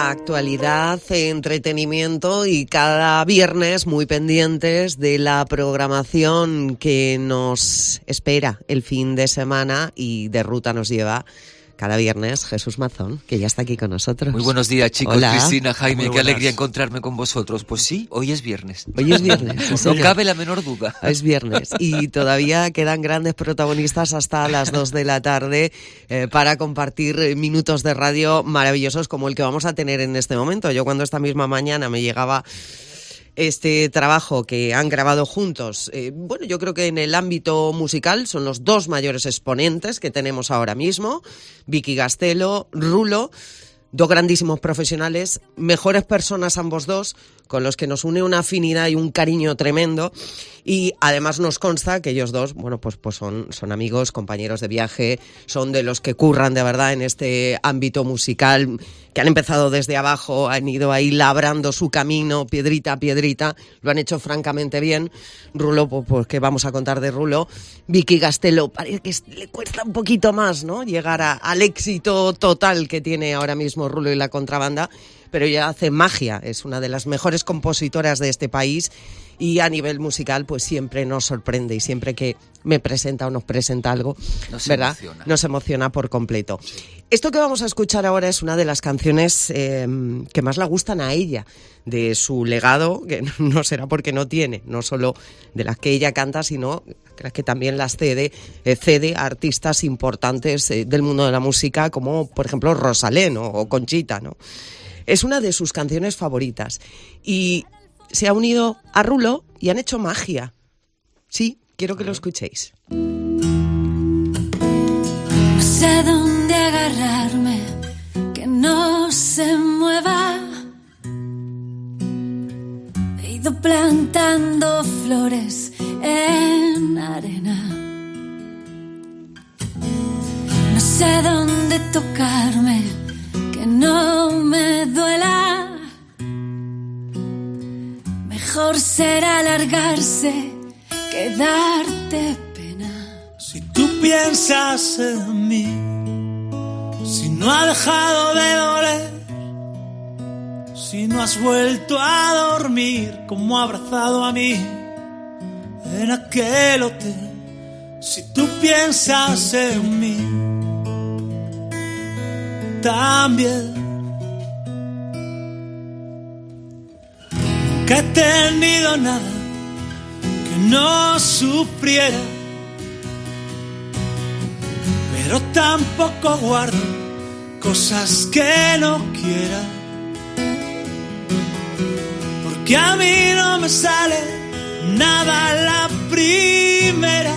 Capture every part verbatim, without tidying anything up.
actualidad, entretenimiento y cada viernes muy pendientes de la programación que nos espera el fin de semana y de ruta nos lleva cada viernes Jesús Mazón, que ya está aquí con nosotros. Muy buenos días, chicos. Hola. Cristina, Jaime, qué alegría encontrarme con vosotros. Pues sí, hoy es viernes. Hoy es viernes. No cabe la menor duda. Es viernes y todavía quedan grandes protagonistas hasta las dos de la tarde eh, para compartir minutos de radio maravillosos como el que vamos a tener en este momento. Yo cuando esta misma mañana me llegaba este trabajo que han grabado juntos, eh, bueno, yo creo que en el ámbito musical son los dos mayores exponentes que tenemos ahora mismo, Vicky Gastelo, Rulo, dos grandísimos profesionales, mejores personas ambos dos, con los que nos une una afinidad y un cariño tremendo, y además nos consta que ellos dos, bueno, pues, pues son, son amigos, compañeros de viaje, son de los que curran de verdad en este ámbito musical, que han empezado desde abajo, han ido ahí labrando su camino, piedrita a piedrita, lo han hecho francamente bien. Rulo, pues, pues ¿qué vamos a contar de Rulo? Vicky Gastelo, parece que le cuesta un poquito más, ¿no?, llegar a, al éxito total que tiene ahora mismo Rulo y la contrabanda, pero ella hace magia, es una de las mejores compositoras de este país y a nivel musical pues siempre nos sorprende y siempre que me presenta o nos presenta algo, nos ¿verdad?, emociona. Nos emociona por completo. Sí. Esto que vamos a escuchar ahora es una de las canciones eh, que más le gustan a ella, de su legado, que no será porque no tiene, no solo de las que ella canta, sino que también las cede, eh, cede a artistas importantes eh, del mundo de la música, como por ejemplo Rosalén o, o Conchita, ¿no? Es una de sus canciones favoritas y se ha unido a Rulo y han hecho magia. Sí, quiero que lo escuchéis. No sé dónde agarrarme, que no se mueva. He ido plantando flores en arena. No sé dónde tocarme, que no me duela. Mejor será alargarse que darte pena. Si tú piensas en mí, si no ha dejado de doler, si no has vuelto a dormir como abrazado a mí en aquel hotel, si tú piensas en mí también. Nunca he tenido nada que no sufriera, pero tampoco guardo cosas que no quiera, porque a mí no me sale nada a la primera.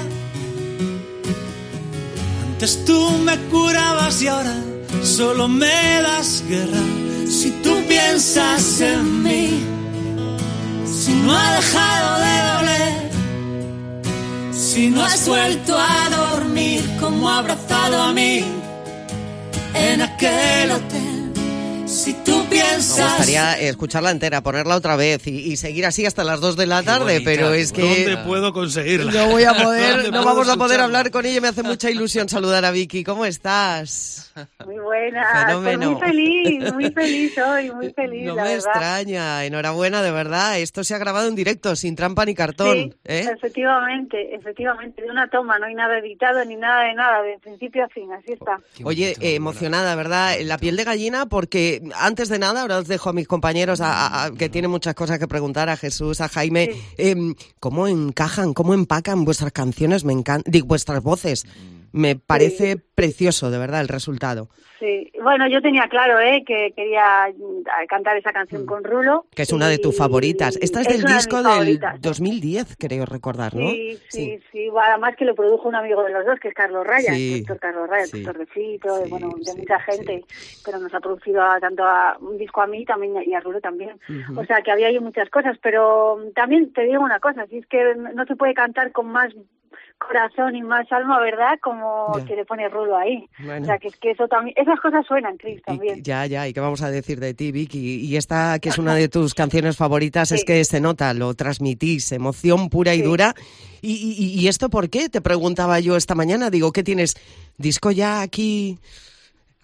Antes tú me curabas y ahora solo me das guerra. Si tú piensas en mí, si no ha dejado de doler, si no has vuelto a dormir como abrazado a mí en aquel hotel, si tú piensas... Me gustaría escucharla entera, ponerla otra vez y, y seguir así hasta las dos de la tarde, bonita, pero es que... ¿Dónde puedo conseguirla? No voy a poder, no vamos a poder hablar con ella. Me hace mucha ilusión saludar a Vicky. ¿Cómo estás? Muy buena, Fenómeno. Estoy muy feliz, muy feliz hoy, muy feliz, No la me verdad. extraña, enhorabuena, de verdad. Esto se ha grabado en directo, sin trampa ni cartón. Sí, ¿eh? efectivamente, efectivamente, de una toma, no hay nada editado ni nada de nada, de principio a fin, así está. Oye, eh, emocionada, ¿verdad? La piel de gallina, porque antes de nada, ahora os dejo a mis compañeros a, a, a, que tienen muchas cosas que preguntar, a Jesús, a Jaime. Sí. Eh, ¿Cómo encajan, cómo empacan vuestras canciones? Me encantan, digo, vuestras voces. Me parece Sí. precioso, de verdad, el resultado. Sí, bueno, yo tenía claro, ¿eh?, que quería cantar esa canción Mm. con Rulo. Que es una de tus y- favoritas. Esta es, es del una de disco mis del favoritas. dos mil diez, creo recordar, ¿no? Sí, sí, sí, además que lo produjo un amigo de los dos, que es Carlos Raya, Sí. el doctor Carlos Raya, el Sí. doctor de Fito, Sí, bueno, de sí, mucha gente, pero nos ha producido a, tanto a un disco a mí también y a Rulo también. Ujú. O sea, que había ahí muchas cosas, pero también te digo una cosa, si es que no se puede cantar con más corazón y más alma, ¿verdad?, como Ya. que le pone Rulo ahí. Bueno. O sea, que es que eso también, esas cosas suenan, Cris, Y- también. ya, ya, ¿y qué vamos a decir de ti, Vicky? Y esta, que es una de tus canciones favoritas, es Sí. que se nota, lo transmitís, emoción pura y Sí. dura. ¿Y, y, ¿Y esto por qué? Te preguntaba yo esta mañana. Digo, ¿qué tienes? ¿Disco ya aquí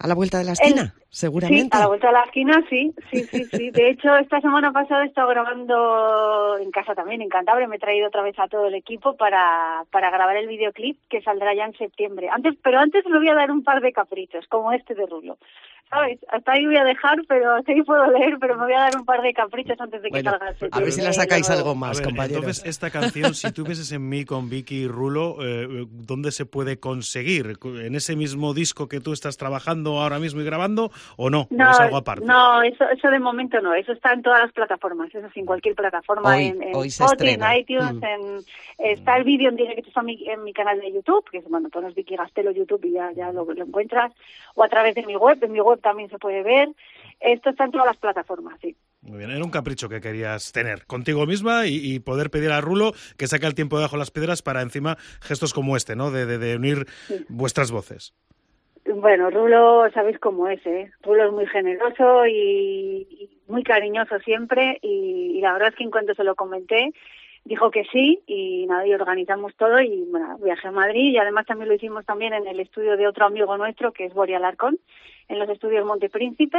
a la vuelta de la esquina, El, seguramente. Sí, a la vuelta de la esquina, sí, sí, sí, sí. De hecho, esta semana pasada he estado grabando en casa también, en Cantabria. Me he traído otra vez a todo el equipo para, para grabar el videoclip que saldrá ya en septiembre. Antes, pero antes le voy a dar un par de caprichos, como este de Rulo. ¿Sabes? Hasta ahí voy a dejar, pero hasta ahí puedo leer, pero me voy a dar un par de caprichos antes de que bueno, salga el septiembre. a ver si la sacáis algo más, a ver, compañeros. Entonces, esta canción, si tú vieses en mí con Vicky y Rulo, eh, ¿dónde se puede conseguir? ¿En ese mismo disco que tú estás trabajando ahora mismo y grabando o no? No, ¿O es algo aparte? No, eso, eso de momento no. Eso está en todas las plataformas. Eso sí, en cualquier plataforma. Hoy, en, en hoy se Spotify, estrena. en iTunes, Mm. en, está el vídeo en directo en mi, en mi canal de YouTube, que es, bueno, pones Vicky Gastelo YouTube y ya, ya lo, lo encuentras. O a través de mi web. En mi web también se puede ver. Esto está en todas las plataformas, sí. Muy bien, era un capricho que querías tener contigo misma y, y poder pedir a Rulo que saque el tiempo debajo de las piedras para encima gestos como este, ¿no? De, de, de unir sí. vuestras voces. Bueno, Rulo, sabéis cómo es, ¿eh? Rulo es muy generoso y, y muy cariñoso siempre y, y la verdad es que en cuanto se lo comenté, dijo que sí y nada, y organizamos todo y bueno, viajé a Madrid y además también lo hicimos también en el estudio de otro amigo nuestro que es Boria Alarcón, en los estudios Montepríncipe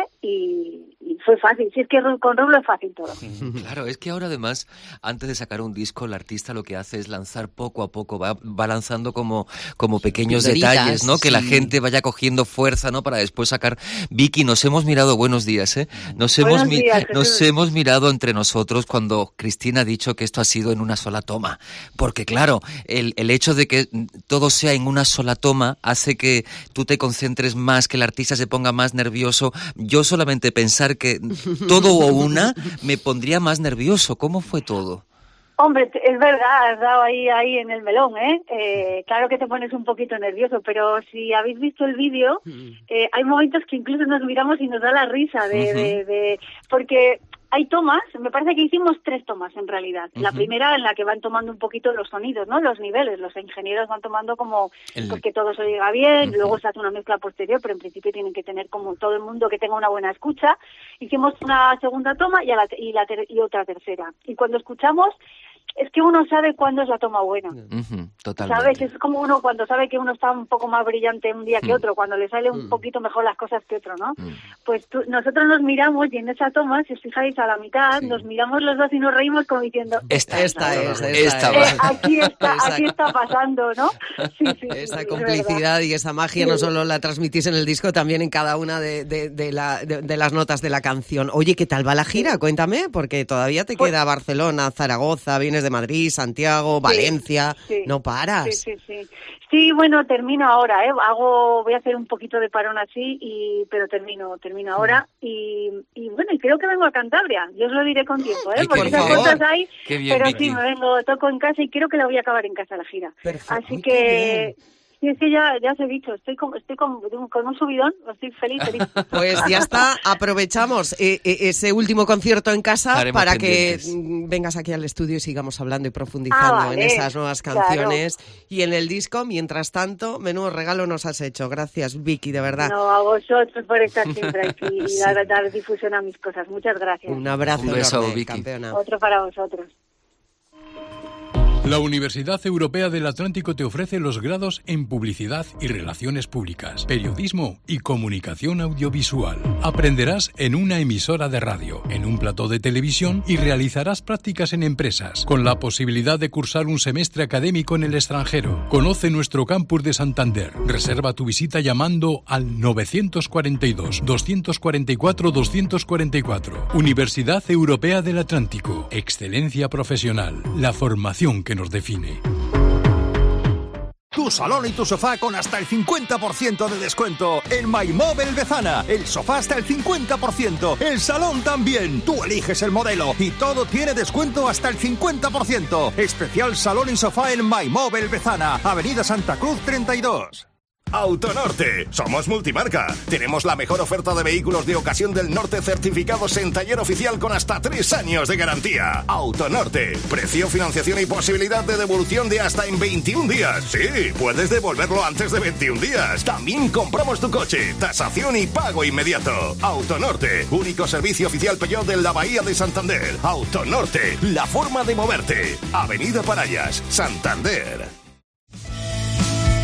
y, y fue fácil. Si es que con Rulo es fácil todo. Claro, es que ahora además, antes de sacar un disco, el artista lo que hace es lanzar poco a poco, va, va lanzando como, como pequeños Pildoritas, detalles, ¿no? Que sí. la gente vaya cogiendo fuerza, ¿no? Para después sacar. Vicky, nos hemos mirado, buenos días, ¿eh? Nos Buenos hemos, mi- días, nos hemos mirado entre nosotros cuando Cristina ha dicho que esto ha sido en una sola toma. Porque claro, el, el hecho de que todo sea en una sola toma hace que tú te concentres más, que el artista se ponga más nervioso. Yo solamente pensar que todo o una me pondría más nervioso. ¿Cómo fue todo? Hombre, es verdad, has dado ahí ahí en el melón, ¿eh? eh claro que te pones un poquito nervioso, pero si habéis visto el vídeo, eh, hay momentos que incluso nos miramos y nos da la risa de, uh-huh. de, de porque hay tomas, me parece que hicimos tres tomas en realidad. Uh-huh. La primera en la que van tomando un poquito los sonidos, ¿no? Los niveles, los ingenieros van tomando como el... pues que todo se oiga bien, uh-huh. luego se hace una mezcla posterior, pero en principio tienen que tener como todo el mundo que tenga una buena escucha. Hicimos una segunda toma y, a la, y, la ter- y otra tercera. Y cuando escuchamos, es que uno sabe cuándo es la toma buena. Uh-huh, totalmente. ¿Sabes? Es como uno cuando sabe que uno está un poco más brillante un día que uh-huh. otro, cuando le sale un uh-huh. poquito mejor las cosas que otro, ¿no? Uh-huh. Pues tú, nosotros nos miramos y en esa toma, si os fijáis a la mitad, sí. nos miramos los dos y nos reímos como diciendo... Esta, esta es, esta, esta es. Eh, aquí está, aquí está pasando, ¿no? Sí, sí, esa sí, complicidad y esa magia sí. no solo la transmitís en el disco, también en cada una de, de, de, la, de, de las notas de la canción. Oye, ¿qué tal va la gira? Cuéntame, porque todavía te pues, queda Barcelona, Zaragoza, vienes de Madrid, Santiago, Valencia, sí, sí, no paras. Sí, sí, sí. Sí, bueno, termino ahora, ¿eh? Hago, voy a hacer un poquito de parón así, y pero termino, termino ahora y, y bueno, y creo que vengo a Cantabria. Yo os lo diré con tiempo, ¿eh? Ay, porque esas favor. cosas hay, Qué bien, pero Vicky. sí, me vengo, toco en casa y creo que la voy a acabar en casa la gira. Perfecto. Así Ay, que... Sí, es que ya, ya os he dicho, estoy con, estoy con, con un subidón, estoy feliz, feliz. Pues ya está, aprovechamos eh, eh, ese último concierto en casa Estaremos para pendientes. que vengas aquí al estudio y sigamos hablando y profundizando Ah, vale, en esas nuevas canciones claro. y en el disco. Mientras tanto, menudo regalo nos has hecho. Gracias, Vicky, de verdad. No, a vosotros por estar siempre aquí y Sí. dar, dar difusión a mis cosas. Muchas gracias. Un abrazo Un beso, enorme, Vicky. campeona. Otro para vosotros. La Universidad Europea del Atlántico te ofrece los grados en Publicidad y Relaciones Públicas, Periodismo y Comunicación Audiovisual. Aprenderás en una emisora de radio, en un plató de televisión y realizarás prácticas en empresas, con la posibilidad de cursar un semestre académico en el extranjero. Conoce nuestro campus de Santander. Reserva tu visita llamando al nueve cuatro dos, dos cuatro cuatro, dos cuatro cuatro. Universidad Europea del Atlántico. Excelencia profesional. La formación que nos define. Tu salón y tu sofá con hasta el cincuenta por ciento de descuento en MyMobile Bezana. El sofá hasta el cincuenta por ciento, el salón también. Tú eliges el modelo y todo tiene descuento hasta el cincuenta por ciento. Especial salón y sofá en MyMobile Bezana, Avenida Santa Cruz treinta y dos. Autonorte. Somos multimarca. Tenemos la mejor oferta de vehículos de ocasión del norte certificados en taller oficial con hasta tres años de garantía. Autonorte. Precio, financiación y posibilidad de devolución de hasta en veintiún días. Sí, puedes devolverlo antes de veintiún días. También compramos tu coche. Tasación y pago inmediato. Autonorte. Único servicio oficial Peugeot de la Bahía de Santander. Autonorte. La forma de moverte. Avenida Parayas, Santander.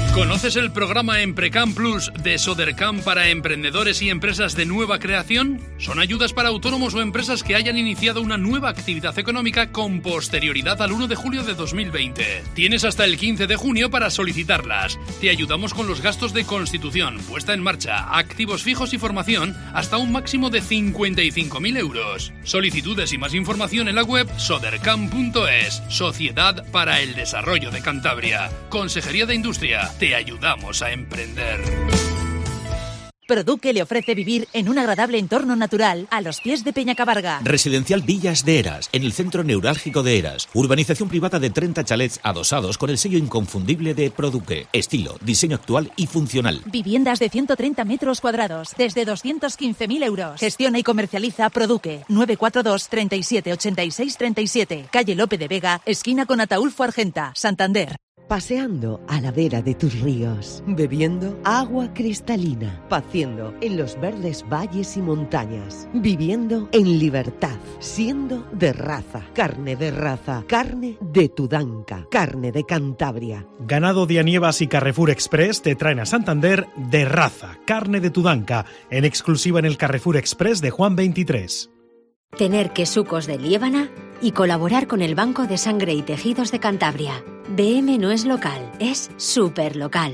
¿Conoces el programa Emprecam Plus de Sodercam para emprendedores y empresas de nueva creación? Son ayudas para autónomos o empresas que hayan iniciado una nueva actividad económica con posterioridad al uno de julio de dos mil veinte. Tienes hasta el quince de junio para solicitarlas. Te ayudamos con los gastos de constitución, puesta en marcha, activos fijos y formación hasta un máximo de cincuenta y cinco mil euros. Solicitudes y más información en la web sodercam punto es. Sociedad para el Desarrollo de Cantabria. Consejería de Industria. Te ayudamos a emprender. Produque le ofrece vivir en un agradable entorno natural a los pies de Peñacabarga. Residencial Villas de Eras, en el centro neurálgico de Eras. Urbanización privada de treinta chalets adosados con el sello inconfundible de Produque. Estilo, diseño actual y funcional. Viviendas de ciento treinta metros cuadrados, desde doscientos quince mil euros. Gestiona y comercializa Produque. nueve cuatro dos, treinta y siete, ochenta y seis, treinta y siete. Calle Lope de Vega, esquina con Ataúlfo Argenta, Santander. Paseando a la vera de tus ríos, bebiendo agua cristalina, paciendo en los verdes valles y montañas, viviendo en libertad, siendo de raza, carne de raza, carne de Tudanca, carne de Cantabria. Ganado Dianievas y Carrefour Express te traen a Santander de raza, carne de Tudanca, en exclusiva en el Carrefour Express de Juan veintitrés. Tener quesucos de Liébana y colaborar con el Banco de Sangre y Tejidos de Cantabria. B M no es local, es súper local.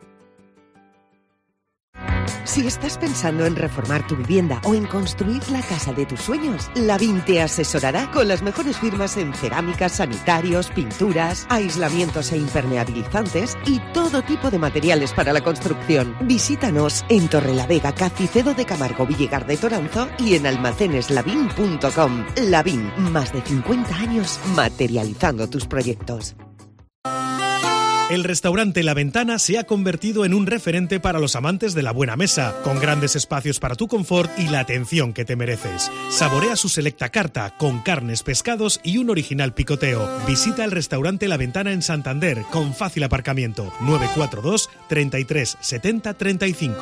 Si estás pensando en reformar tu vivienda o en construir la casa de tus sueños, Lavín te asesorará con las mejores firmas en cerámicas, sanitarios, pinturas, aislamientos e impermeabilizantes y todo tipo de materiales para la construcción. Visítanos en Torrelavega, Cacicedo de Camargo, Villegar de Toranzo y en almacenes lavín punto com. Lavín, más de cincuenta años materializando tus proyectos. El restaurante La Ventana se ha convertido en un referente para los amantes de la buena mesa, con grandes espacios para tu confort y la atención que te mereces. Saborea su selecta carta, con carnes, pescados y un original picoteo. Visita el restaurante La Ventana en Santander, con fácil aparcamiento. nueve cuatro dos, treinta y tres, setenta, treinta y cinco.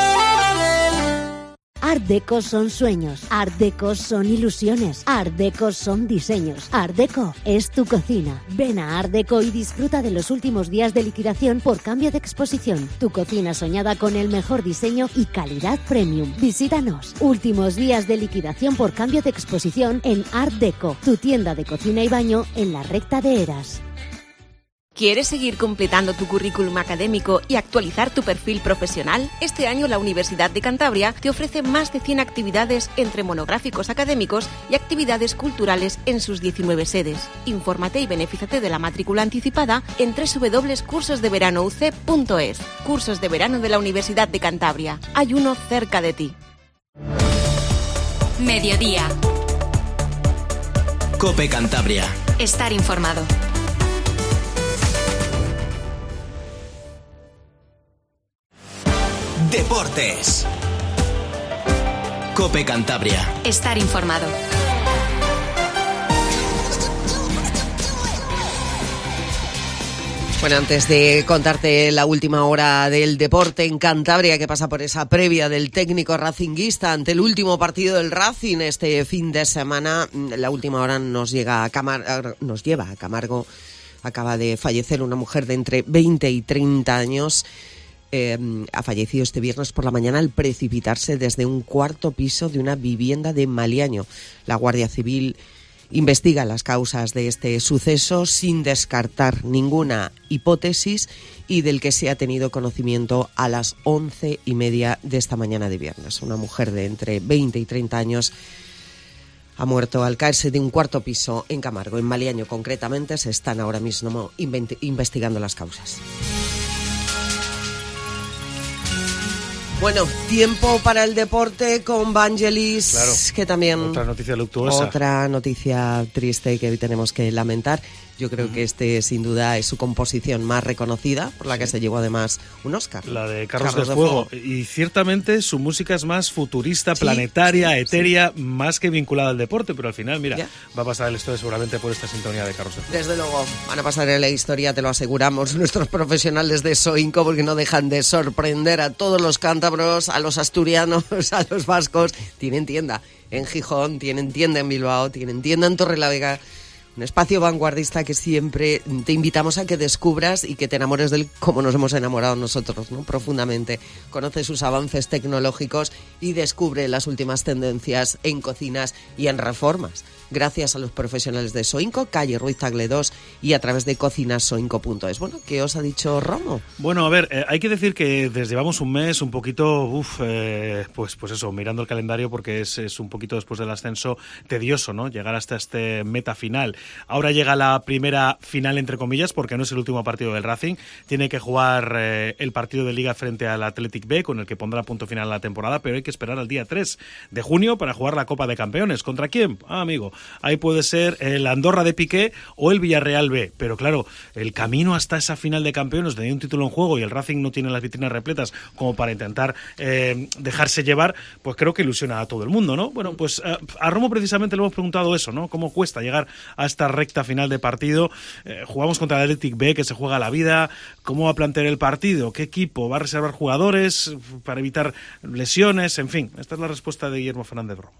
Art Deco son sueños, Art Deco son ilusiones, Art Deco son diseños, Art Deco es tu cocina. Ven a Art Deco y disfruta de los últimos días de liquidación por cambio de exposición. Tu cocina soñada con el mejor diseño y calidad premium. Visítanos. Últimos días de liquidación por cambio de exposición en Art Deco, tu tienda de cocina y baño en la recta de Eras. ¿Quieres seguir completando tu currículum académico y actualizar tu perfil profesional? Este año la Universidad de Cantabria te ofrece más de cien actividades entre monográficos académicos y actividades culturales en sus diecinueve sedes. Infórmate y benefíciate de la matrícula anticipada en doble u doble u doble u punto cursos de verano u c punto es. Cursos de verano de la Universidad de Cantabria. Hay uno cerca de ti. Mediodía. COPE Cantabria. Estar informado. Deportes. COPE Cantabria. Estar informado. Bueno, antes de contarte la última hora del deporte en Cantabria, que pasa por esa previa del técnico racinguista ante el último partido del Racing este fin de semana, la última hora nos llega a Camar- nos lleva a Camargo. Acaba de fallecer una mujer de entre veinte y treinta años. Eh, ha fallecido este viernes por la mañana al precipitarse desde un cuarto piso de una vivienda de Maliaño. La Guardia Civil investiga las causas de este suceso sin descartar ninguna hipótesis y del que se ha tenido conocimiento a las once y media de esta mañana de viernes. Una mujer de entre veinte y treinta años ha muerto al caerse de un cuarto piso en Camargo. En Maliaño concretamente se están ahora mismo invent- investigando las causas. Bueno, tiempo para el deporte con Vangelis, claro, que también... Otra noticia luctuosa. Otra noticia triste que hoy tenemos que lamentar. Yo creo que este, sin duda, es su composición más reconocida, por la que se llevó además un Oscar. La de Carros, Carros de, de Fuego. Fuego. Y ciertamente su música es más futurista, Sí, planetaria, sí, etérea, sí. más que vinculada al deporte, pero al final, mira, ¿Ya? va a pasar la historia seguramente por esta sintonía de Carros de Fuego. Desde luego, van a pasar en la historia, te lo aseguramos, nuestros profesionales de Soinco, porque no dejan de sorprender a todos los cántabros, a los asturianos, a los vascos. Tienen tienda en Gijón, tienen tienda en Bilbao, tienen tienda en Torrelavega. Un espacio vanguardista que siempre te invitamos a que descubras y que te enamores de él como nos hemos enamorado nosotros, ¿no? Profundamente. Conoce sus avances tecnológicos y descubre las últimas tendencias en cocinas y en reformas. Gracias a los profesionales de Soinco, calle Ruiz Tagle dos y a través de cocinasoinco punto es. Bueno, ¿qué os ha dicho Romo? Bueno, a ver, eh, hay que decir que desde llevamos un mes un poquito, uff, eh, pues, pues eso, mirando el calendario porque es, es un poquito después del ascenso tedioso, ¿no? Llegar hasta este meta final. Ahora llega la primera final, entre comillas, porque no es el último partido del Racing. Tiene que jugar eh, el partido de Liga frente al Athletic B, con el que pondrá punto final a la temporada, pero hay que esperar al día tres de junio para jugar la Copa de Campeones. ¿Contra quién? Ah, amigo, ahí puede ser el Andorra de Piqué o el Villarreal B. Pero claro, el camino hasta esa final de campeones, donde hay un título en juego y el Racing no tiene las vitrinas repletas como para intentar eh, dejarse llevar, pues creo que ilusiona a todo el mundo, ¿no? Bueno, pues a, a Romo precisamente le hemos preguntado eso, ¿no? ¿Cómo cuesta llegar a esta recta final de partido? Eh, jugamos contra el Athletic B, que se juega la vida. ¿Cómo va a plantear el partido? ¿Qué equipo? ¿Va a reservar jugadores para evitar lesiones? En fin, esta es la respuesta de Guillermo Fernández Romo.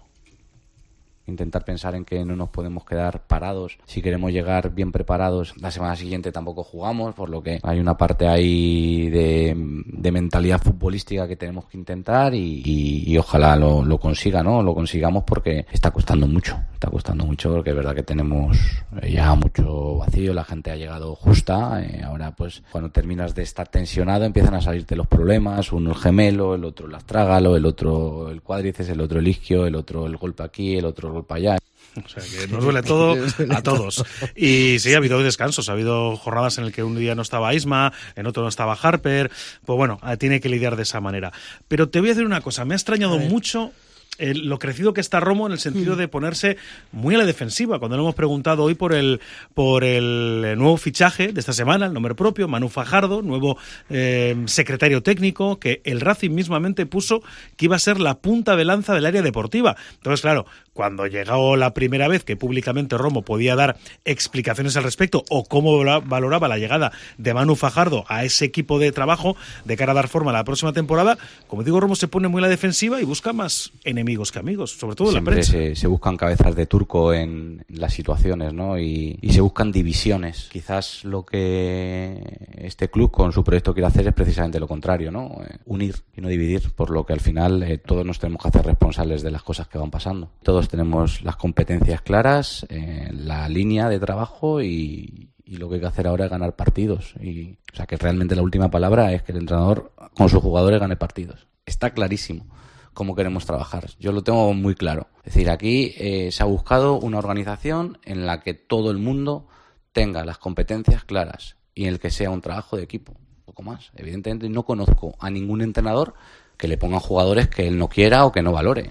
Intentar pensar en que no nos podemos quedar parados. Si queremos llegar bien preparados, la semana siguiente tampoco jugamos, por lo que hay una parte ahí de, de mentalidad futbolística que tenemos que intentar y, y, y ojalá lo, lo consiga, ¿no? Lo consigamos porque está costando mucho, está costando mucho porque es verdad que tenemos ya mucho vacío, la gente ha llegado justa, eh, ahora pues cuando terminas de estar tensionado empiezan a salirte los problemas, uno el gemelo, el otro el astrágalo, el otro el cuádriceps, el otro el isquio, el otro el golpe aquí, el otro para allá. O sea que nos duele todo a todos. Y sí, ha habido descansos, ha habido jornadas en las que un día no estaba Isma, en otro no estaba Harper, pues bueno, tiene que lidiar de esa manera. Pero te voy a decir una cosa, me ha extrañado mucho El, lo crecido que está Romo en el sentido de ponerse muy a la defensiva. Cuando le hemos preguntado hoy por el por el nuevo fichaje de esta semana, el nombre propio, Manu Fajardo, nuevo eh, secretario técnico, que el Racing mismamente puso que iba a ser la punta de lanza del área deportiva. Entonces, claro, cuando llegó la primera vez que públicamente Romo podía dar explicaciones al respecto o cómo valoraba la llegada de Manu Fajardo a ese equipo de trabajo de cara a dar forma a la próxima temporada, como digo, Romo se pone muy a la defensiva y busca más enemigos amigos que amigos, sobre todo siempre la prensa. Se, se buscan cabezas de turco en, en las situaciones, ¿no? Y, y se buscan divisiones. Quizás lo que este club con su proyecto quiere hacer es precisamente lo contrario, ¿no? Eh, unir y no dividir, por lo que al final eh, todos nos tenemos que hacer responsables de las cosas que van pasando. Todos tenemos las competencias claras, eh, la línea de trabajo y, y lo que hay que hacer ahora es ganar partidos. Y, o sea que realmente la última palabra es que el entrenador con sus jugadores gane partidos. Está clarísimo cómo queremos trabajar. Yo lo tengo muy claro. Es decir, aquí eh, se ha buscado una organización en la que todo el mundo tenga las competencias claras y en el que sea un trabajo de equipo. Un poco más. Evidentemente no conozco a ningún entrenador que le pongan jugadores que él no quiera o que no valore.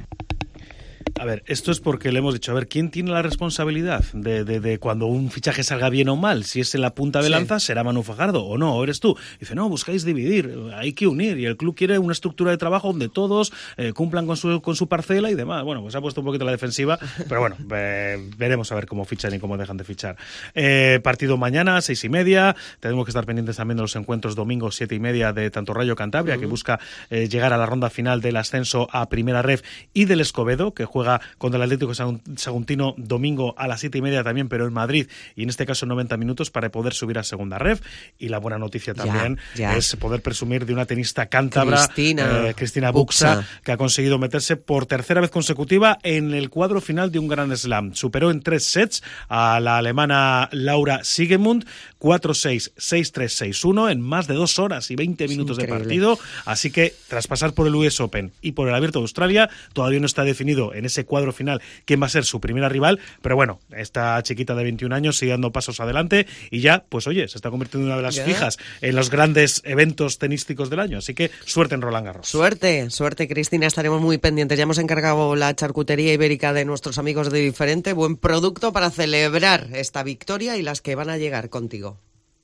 A ver, esto es porque le hemos dicho, a ver, ¿quién tiene la responsabilidad de, de, de cuando un fichaje salga bien o mal? Si es en la punta de lanza, sí. ¿Será Manu Fajardo o no? ¿O eres tú? Dice, no, buscáis dividir, hay que unir. Y el club quiere una estructura de trabajo donde todos eh, cumplan con su, con su parcela y demás. Bueno, pues se ha puesto un poquito a la defensiva, pero bueno, eh, veremos a ver cómo fichan y cómo dejan de fichar. Eh, partido mañana, seis y media. Tenemos que estar pendientes también de los encuentros domingo, siete y media, de tanto Rayo Cantabria, uh-huh. que busca eh, llegar a la ronda final del ascenso a Primera Ref, y del Escobedo, que juega contra el Atlético Saguntino domingo a las siete y media también, pero en Madrid, y en este caso noventa minutos para poder subir a Segunda Ref. Y la buena noticia también ya, ya. es poder presumir de una tenista cántabra, Cristina, eh, Cristina Buxa, Buxa, que ha conseguido meterse por tercera vez consecutiva en el cuadro final de un Grand Slam. Superó en tres sets a la alemana Laura Siegemund, cuatro seis, seis tres, seis uno, en más de dos horas y veinte minutos de partido. Así que, tras pasar por el U S Open y por el Abierto de Australia, todavía no está definido en ese cuadro final quién va a ser su primera rival, pero bueno, esta chiquita de veintiún años sigue dando pasos adelante y ya, pues oye, se está convirtiendo en una de las ¿Ya? fijas en los grandes eventos tenísticos del año, así que suerte en Roland Garros. Suerte, suerte Cristina, estaremos muy pendientes. Ya hemos encargado la charcutería ibérica de nuestros amigos de Diferente, buen producto para celebrar esta victoria y las que van a llegar contigo.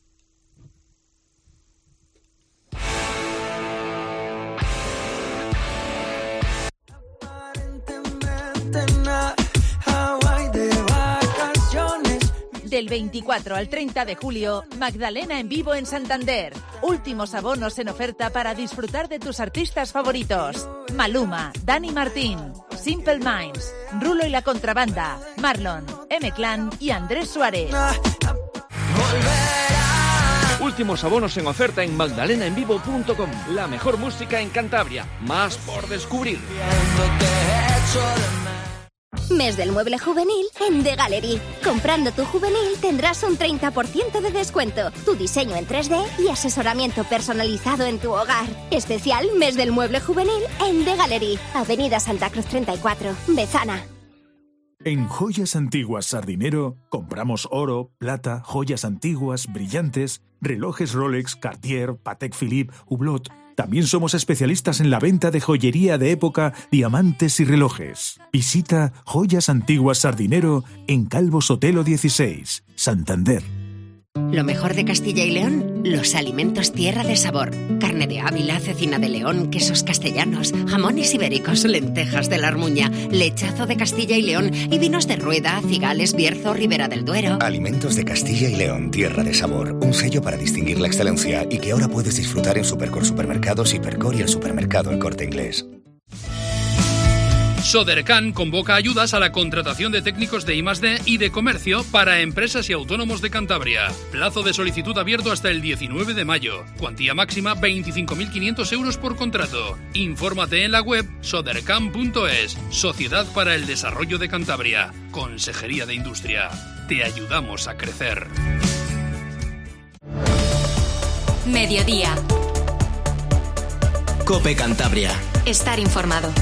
Del veinticuatro al treinta de julio, Magdalena en vivo en Santander. Últimos abonos en oferta para disfrutar de tus artistas favoritos. Maluma, Dani Martín, Simple Minds, Rulo y la Contrabanda, Marlon, M-Clan y Andrés Suárez. Últimos abonos en oferta en magdalena en vivo punto com. La mejor música en Cantabria. Más por descubrir. Mes del mueble juvenil en The Gallery. Comprando tu juvenil tendrás un treinta por ciento de descuento, tu diseño en tres D y asesoramiento personalizado en tu hogar. Especial Mes del mueble juvenil en The Gallery. Avenida Santa Cruz treinta y cuatro, Bezana. En Joyas Antiguas Sardinero compramos oro, plata, joyas antiguas, brillantes, relojes Rolex, Cartier, Patek Philippe, Hublot. También somos especialistas en la venta de joyería de época, diamantes y relojes. Visita Joyas Antiguas Sardinero en Calvo Sotelo dieciséis, Santander. Lo mejor de Castilla y León, los alimentos tierra de sabor. Carne de Ávila, cecina de León, quesos castellanos, jamones ibéricos, lentejas de la Armuña, lechazo de Castilla y León y vinos de Rueda, Cigales, Bierzo, Ribera del Duero. Alimentos de Castilla y León, tierra de sabor. Un sello para distinguir la excelencia y que ahora puedes disfrutar en Supercor Supermercados, Hipercor y el supermercado El Corte Inglés. Sodercan convoca ayudas a la contratación de técnicos de I más D y de comercio para empresas y autónomos de Cantabria. Plazo de solicitud abierto hasta el diecinueve de mayo. Cuantía máxima veinticinco mil quinientos euros por contrato. Infórmate en la web sodercan punto es. Sociedad para el Desarrollo de Cantabria. Consejería de Industria. Te ayudamos a crecer. Mediodía. COPE Cantabria. Estar informado.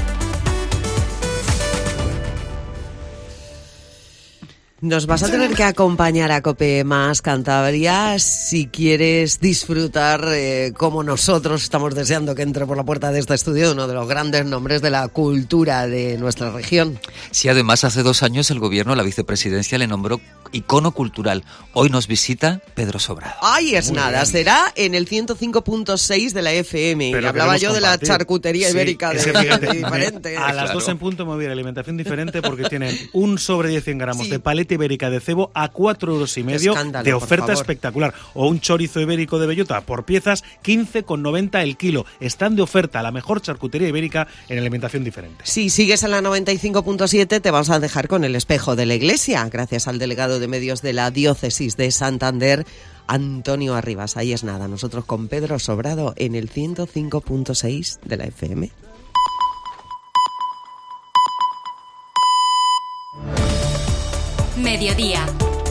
Nos vas a tener que acompañar a COPE Más Cantabria si quieres disfrutar, eh, como nosotros estamos deseando que entre por la puerta de este estudio, uno de los grandes nombres de la cultura de nuestra región. Sí, además hace dos años el gobierno, la vicepresidencia, le nombró icono cultural. Hoy nos visita Pedro Sobrado. Ay, es Muy nada, bien. será en el ciento cinco punto seis de la F M. Pero y hablaba yo queremos de la compartir. charcutería Sí, ibérica es de, que fíjate, de diferente. A las Claro. dos en punto me voy a ir a alimentación diferente porque tienen un sobre de cien gramos Sí. de paleta ibérica de cebo a cuatro euros y medio Escándalo, de por oferta favor. espectacular. O un chorizo ibérico de bellota por piezas, quince con noventa el kilo. Están de oferta, la mejor charcutería ibérica en alimentación diferente. Si sigues en la noventa y cinco punto siete, te vamos a dejar con el espejo de la iglesia, gracias al delegado de medios de la diócesis de Santander, Antonio Arribas. Ahí es nada, nosotros con Pedro Sobrado en el ciento cinco punto seis de la F M. Mediodía.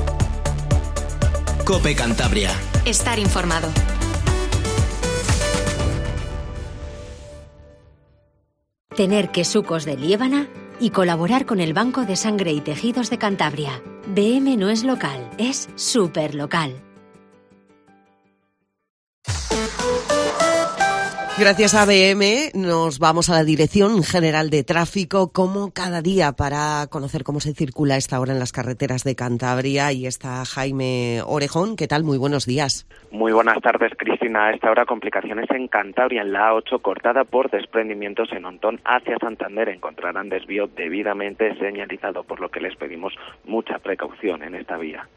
COPE Cantabria. Estar informado. Tener quesucos de Liébana y colaborar con el Banco de Sangre y Tejidos de Cantabria. B M no es local, es súper local. Gracias a B M nos vamos a la Dirección General de Tráfico, como cada día, para conocer cómo se circula a esta hora en las carreteras de Cantabria. Y está Jaime Orejón. ¿Qué tal? Muy buenos días. Muy buenas tardes, Cristina. A esta hora complicaciones en Cantabria, en la A ocho, cortada por desprendimientos en Ontón hacia Santander. Encontrarán desvío debidamente señalizado, por lo que les pedimos mucha precaución en esta vía.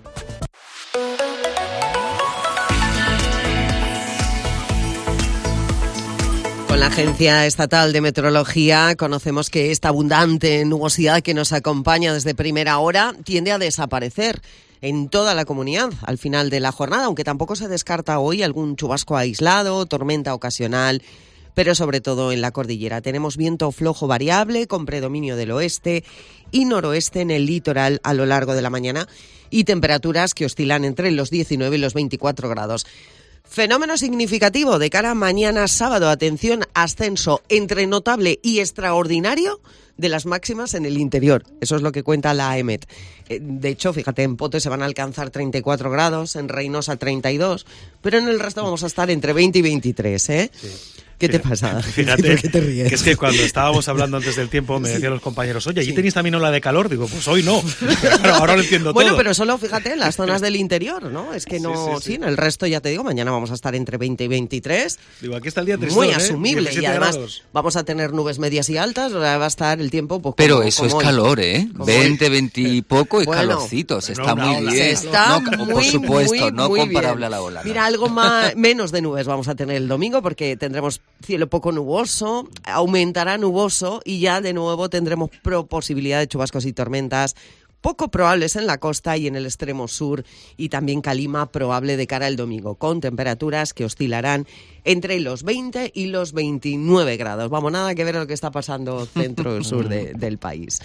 Con la Agencia Estatal de Meteorología conocemos que esta abundante nubosidad que nos acompaña desde primera hora tiende a desaparecer en toda la comunidad al final de la jornada, aunque tampoco se descarta hoy algún chubasco aislado, tormenta ocasional, pero sobre todo en la cordillera. Tenemos viento flojo variable con predominio del oeste y noroeste en el litoral a lo largo de la mañana y temperaturas que oscilan entre los diecinueve y los veinticuatro grados. Fenómeno significativo de cara a mañana sábado. Atención, ascenso entre notable y extraordinario de las máximas en el interior. Eso es lo que cuenta la A E M E T. De hecho, fíjate, en Pote se van a alcanzar treinta y cuatro grados, en Reynosa treinta y dos, pero en el resto vamos a estar entre veinte y veintitrés, ¿eh? Sí. ¿Qué te pasa? Fíjate, ¿Por qué te ríes? que es que cuando estábamos hablando antes del tiempo me decían los compañeros, oye, ¿allí tenéis también ola de calor? Digo, pues hoy no. Pero claro, ahora lo entiendo bueno, todo. pero solo, fíjate, en las zonas del interior, ¿no? Es que no, Sí, sí, sí, sí. en el resto ya te digo, mañana vamos a estar entre veinte y veintitrés. Digo, aquí está el día tristón, Muy ¿eh? asumible. Y diecisiete además grados. vamos a tener nubes medias y altas, ahora va a estar el tiempo pues, Pero como- eso como es hoy. calor, ¿eh? Como veinte, hoy. veinte y poco y Bueno, calorcitos. pero Está una muy ola. bien. Está No, muy, por supuesto, muy, no muy comparable bien. a la ola. ¿no? Mira, algo más, menos de nubes vamos a tener el domingo porque tendremos cielo poco nuboso, aumentará nuboso y ya de nuevo tendremos pro- posibilidad de chubascos y tormentas poco probables en la costa y en el extremo sur, y también calima probable de cara al domingo, con temperaturas que oscilarán entre los veinte y los veintinueve grados. Vamos, nada que ver a lo que está pasando centro y sur de, del país.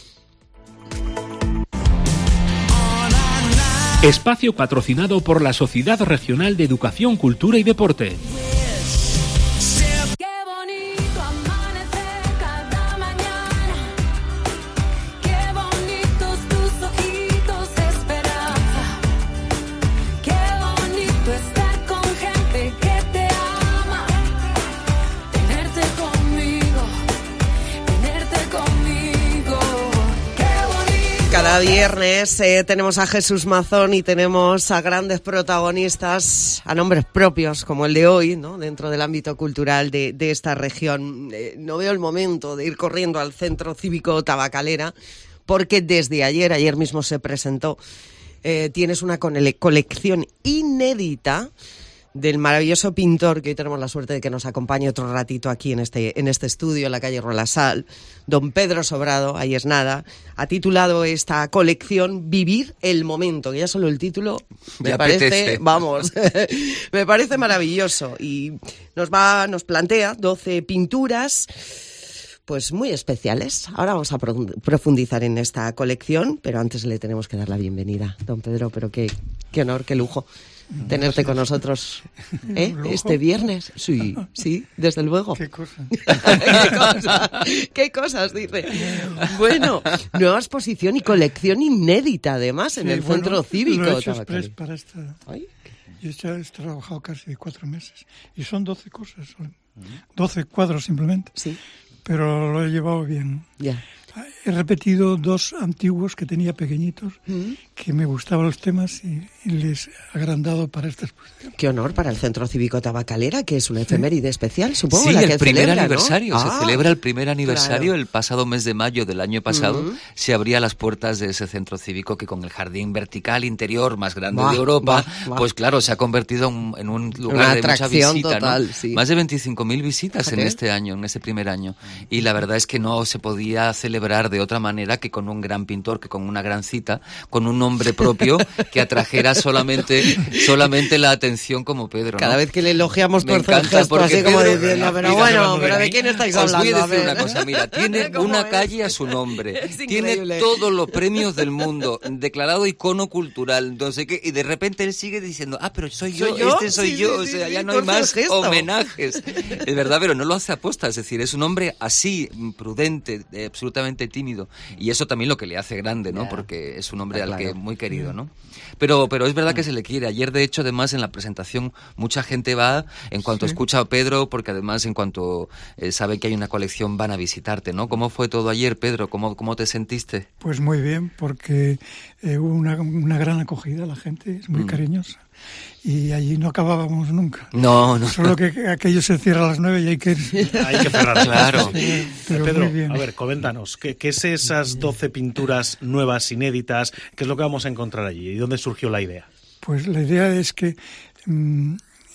Espacio patrocinado por la Sociedad Regional de Educación, Cultura y Deporte. Cada viernes eh, tenemos a Jesús Mazón y tenemos a grandes protagonistas, a nombres propios como el de hoy, ¿no? Dentro del ámbito cultural de, de esta región. Eh, no veo el momento de ir corriendo al Centro Cívico Tabacalera, porque desde ayer, ayer mismo se presentó, eh, tienes una colección inédita del maravilloso pintor, que hoy tenemos la suerte de que nos acompañe otro ratito aquí en este, en este estudio, en la calle Rolasal, don Pedro Sobrado, ahí es nada, ha titulado esta colección Vivir el Momento, que ya solo el título me ya parece, apetece. vamos, me parece maravilloso, y nos va, nos plantea doce pinturas, pues muy especiales. Ahora vamos a profundizar en esta colección, pero antes le tenemos que dar la bienvenida, don Pedro, pero qué, qué honor, qué lujo tenerte con nosotros, ¿eh? Este viernes. Sí, sí, desde luego. ¿Qué cosas? ¿Qué cosas? ¿Qué cosas? Dice. Bueno, nueva exposición y colección inédita, además, en sí, el bueno, Centro Cívico. Lo he hecho express para esta. ¿Ay? Yo he trabajado casi cuatro meses y son doce cosas, son doce cuadros simplemente. Sí. Pero lo he llevado bien. Ya. He repetido dos antiguos que tenía pequeñitos, mm. que me gustaban los temas y, y les he agrandado para esta exposición. Qué honor para el Centro Cívico Tabacalera, que es una efeméride sí. especial, supongo. Sí, la el que primer celebra, aniversario. ¿no? Se Ah, celebra el primer aniversario. Claro. El pasado mes de mayo del año pasado mm. se abría las puertas de ese centro cívico que, con el jardín vertical interior más grande bah, de Europa, bah, bah. pues claro, se ha convertido en, en un lugar una de mucha visita. Total, ¿no? sí. Más de veinticinco mil visitas Fíjate. en este año, en ese primer año. Y la verdad es que no se podía celebrar de otra manera que con un gran pintor, que con una gran cita, con un nombre propio que atrajera solamente solamente la atención como Pedro, ¿no? Cada vez que le elogiamos Me tuerce el encanta gesto, porque así como Pedro, diciendo, pero mira, bueno, pero ¿de quién estáis Os hablando? voy a decir ver. una cosa, mira, tiene una calle a su nombre, Es tiene increíble. todos los premios del mundo, declarado icono cultural, no sé qué, y de repente él sigue diciendo, ah, pero soy yo, ¿Soy yo? este soy Sí, yo, sí, o sea, sí, ya sí, no hay tuerce el más gesto. homenajes. Es verdad, pero no lo hace aposta, es decir, es un hombre así, prudente, eh, absolutamente tímido, y eso también lo que le hace grande, ¿no? Yeah. Porque es un hombre Está al claro. que muy querido, ¿no? Pero, pero es verdad que se le quiere. Ayer, de hecho, además, en la presentación, mucha gente va, en cuanto Sí. escucha a Pedro, porque además, en cuanto eh, sabe que hay una colección, van a visitarte, ¿no? ¿Cómo fue todo ayer, Pedro? ¿Cómo, cómo te sentiste? Pues muy bien, porque eh, hubo una, una gran acogida, la gente es muy Mm. cariñosa. Y allí no acabábamos nunca. No, no. Solo que aquello se cierra a las nueve y hay que ir. Hay que cerrar. Claro. Pero, pero Pedro, muy bien. a ver, coméntanos, ¿qué, ¿qué es esas doce pinturas nuevas, inéditas? ¿Qué es lo que vamos a encontrar allí? ¿Y dónde surgió la idea? Pues la idea es que mm,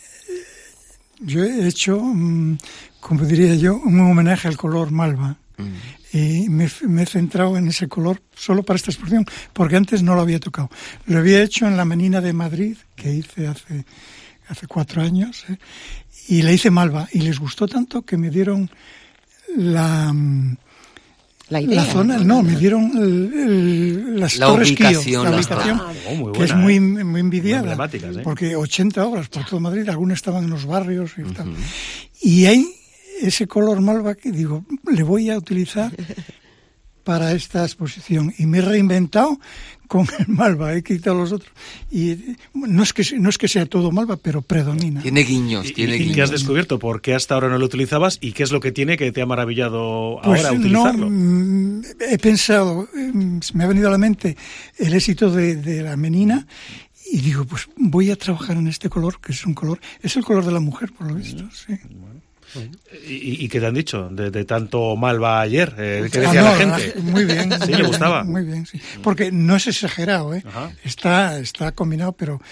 yo he hecho, mm, como diría yo, un homenaje al color malva. Mm. Y me, me he centrado en ese color solo para esta exposición, porque antes no lo había tocado. Lo había hecho en la Menina de Madrid, que hice hace, hace cuatro años, ¿eh? Y le hice malva. Y les gustó tanto que me dieron la... mm, La idea. La zona, no, me dieron el, el, las La Torres Kío, ubicación, la las ubicación, Ah, oh, muy que buena, es muy, ¿eh? muy envidiada, Muy emblemáticas, ¿eh? porque ochenta obras por todo Madrid, algunas estaban en los barrios y tal. Ujú. Y hay ese color malva que digo, le voy a utilizar para esta exposición. Y me he reinventado con el malva, he quitado los otros. Y no es que, no es que sea todo malva, pero predomina. Tiene guiños, ¿Y, tiene y guiños. qué has descubierto? ¿Por qué hasta ahora no lo utilizabas? ¿Y qué es lo que tiene que te ha maravillado Pues ahora no, utilizarlo? mm, he pensado, mm, me ha venido a la mente el éxito de, de la Menina y digo, pues voy a trabajar en este color, que es un color, es el color de la mujer, por lo visto, sí. ¿Y, y qué te han dicho de, de tanto malva ayer? Eh, ¿Qué Ah, decía no, la gente? Muy bien. ¿Sí muy le bien, gustaba? Muy bien, sí. Porque no es exagerado, ¿eh? Ajá. Está, está combinado, pero,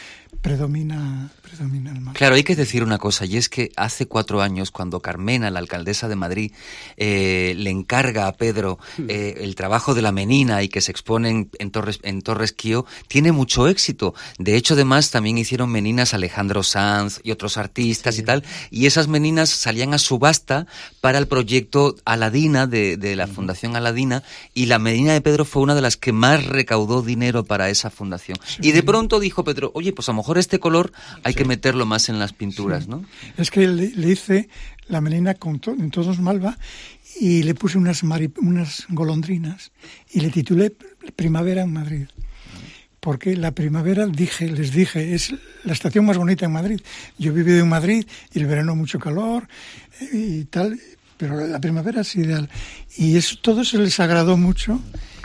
predomina, predomina el mágico. Claro, hay que decir una cosa, y es que hace cuatro años, cuando Carmena, la alcaldesa de Madrid, eh, le encarga a Pedro eh, el trabajo de la menina y que se expone en, en Torres en Torres Quío, tiene mucho éxito. De hecho, además, también hicieron meninas Alejandro Sanz y otros artistas, sí, y tal, y esas meninas salían a subasta para el proyecto Aladina, de, de la Fundación Aladina, y la menina de Pedro fue una de las que más recaudó dinero para esa fundación. Sí. Y de pronto dijo Pedro, oye, pues a lo mejor este color hay sí. que meterlo más en las pinturas, sí. ¿no? Es que le, le hice la melena con to, en todos malva y le puse unas, mari, unas golondrinas y le titulé Primavera en Madrid. Porque la primavera, dije, les dije, es la estación más bonita en Madrid. Yo he vivido en Madrid y el verano mucho calor y tal, pero la primavera es ideal. Y eso, todo eso les agradó mucho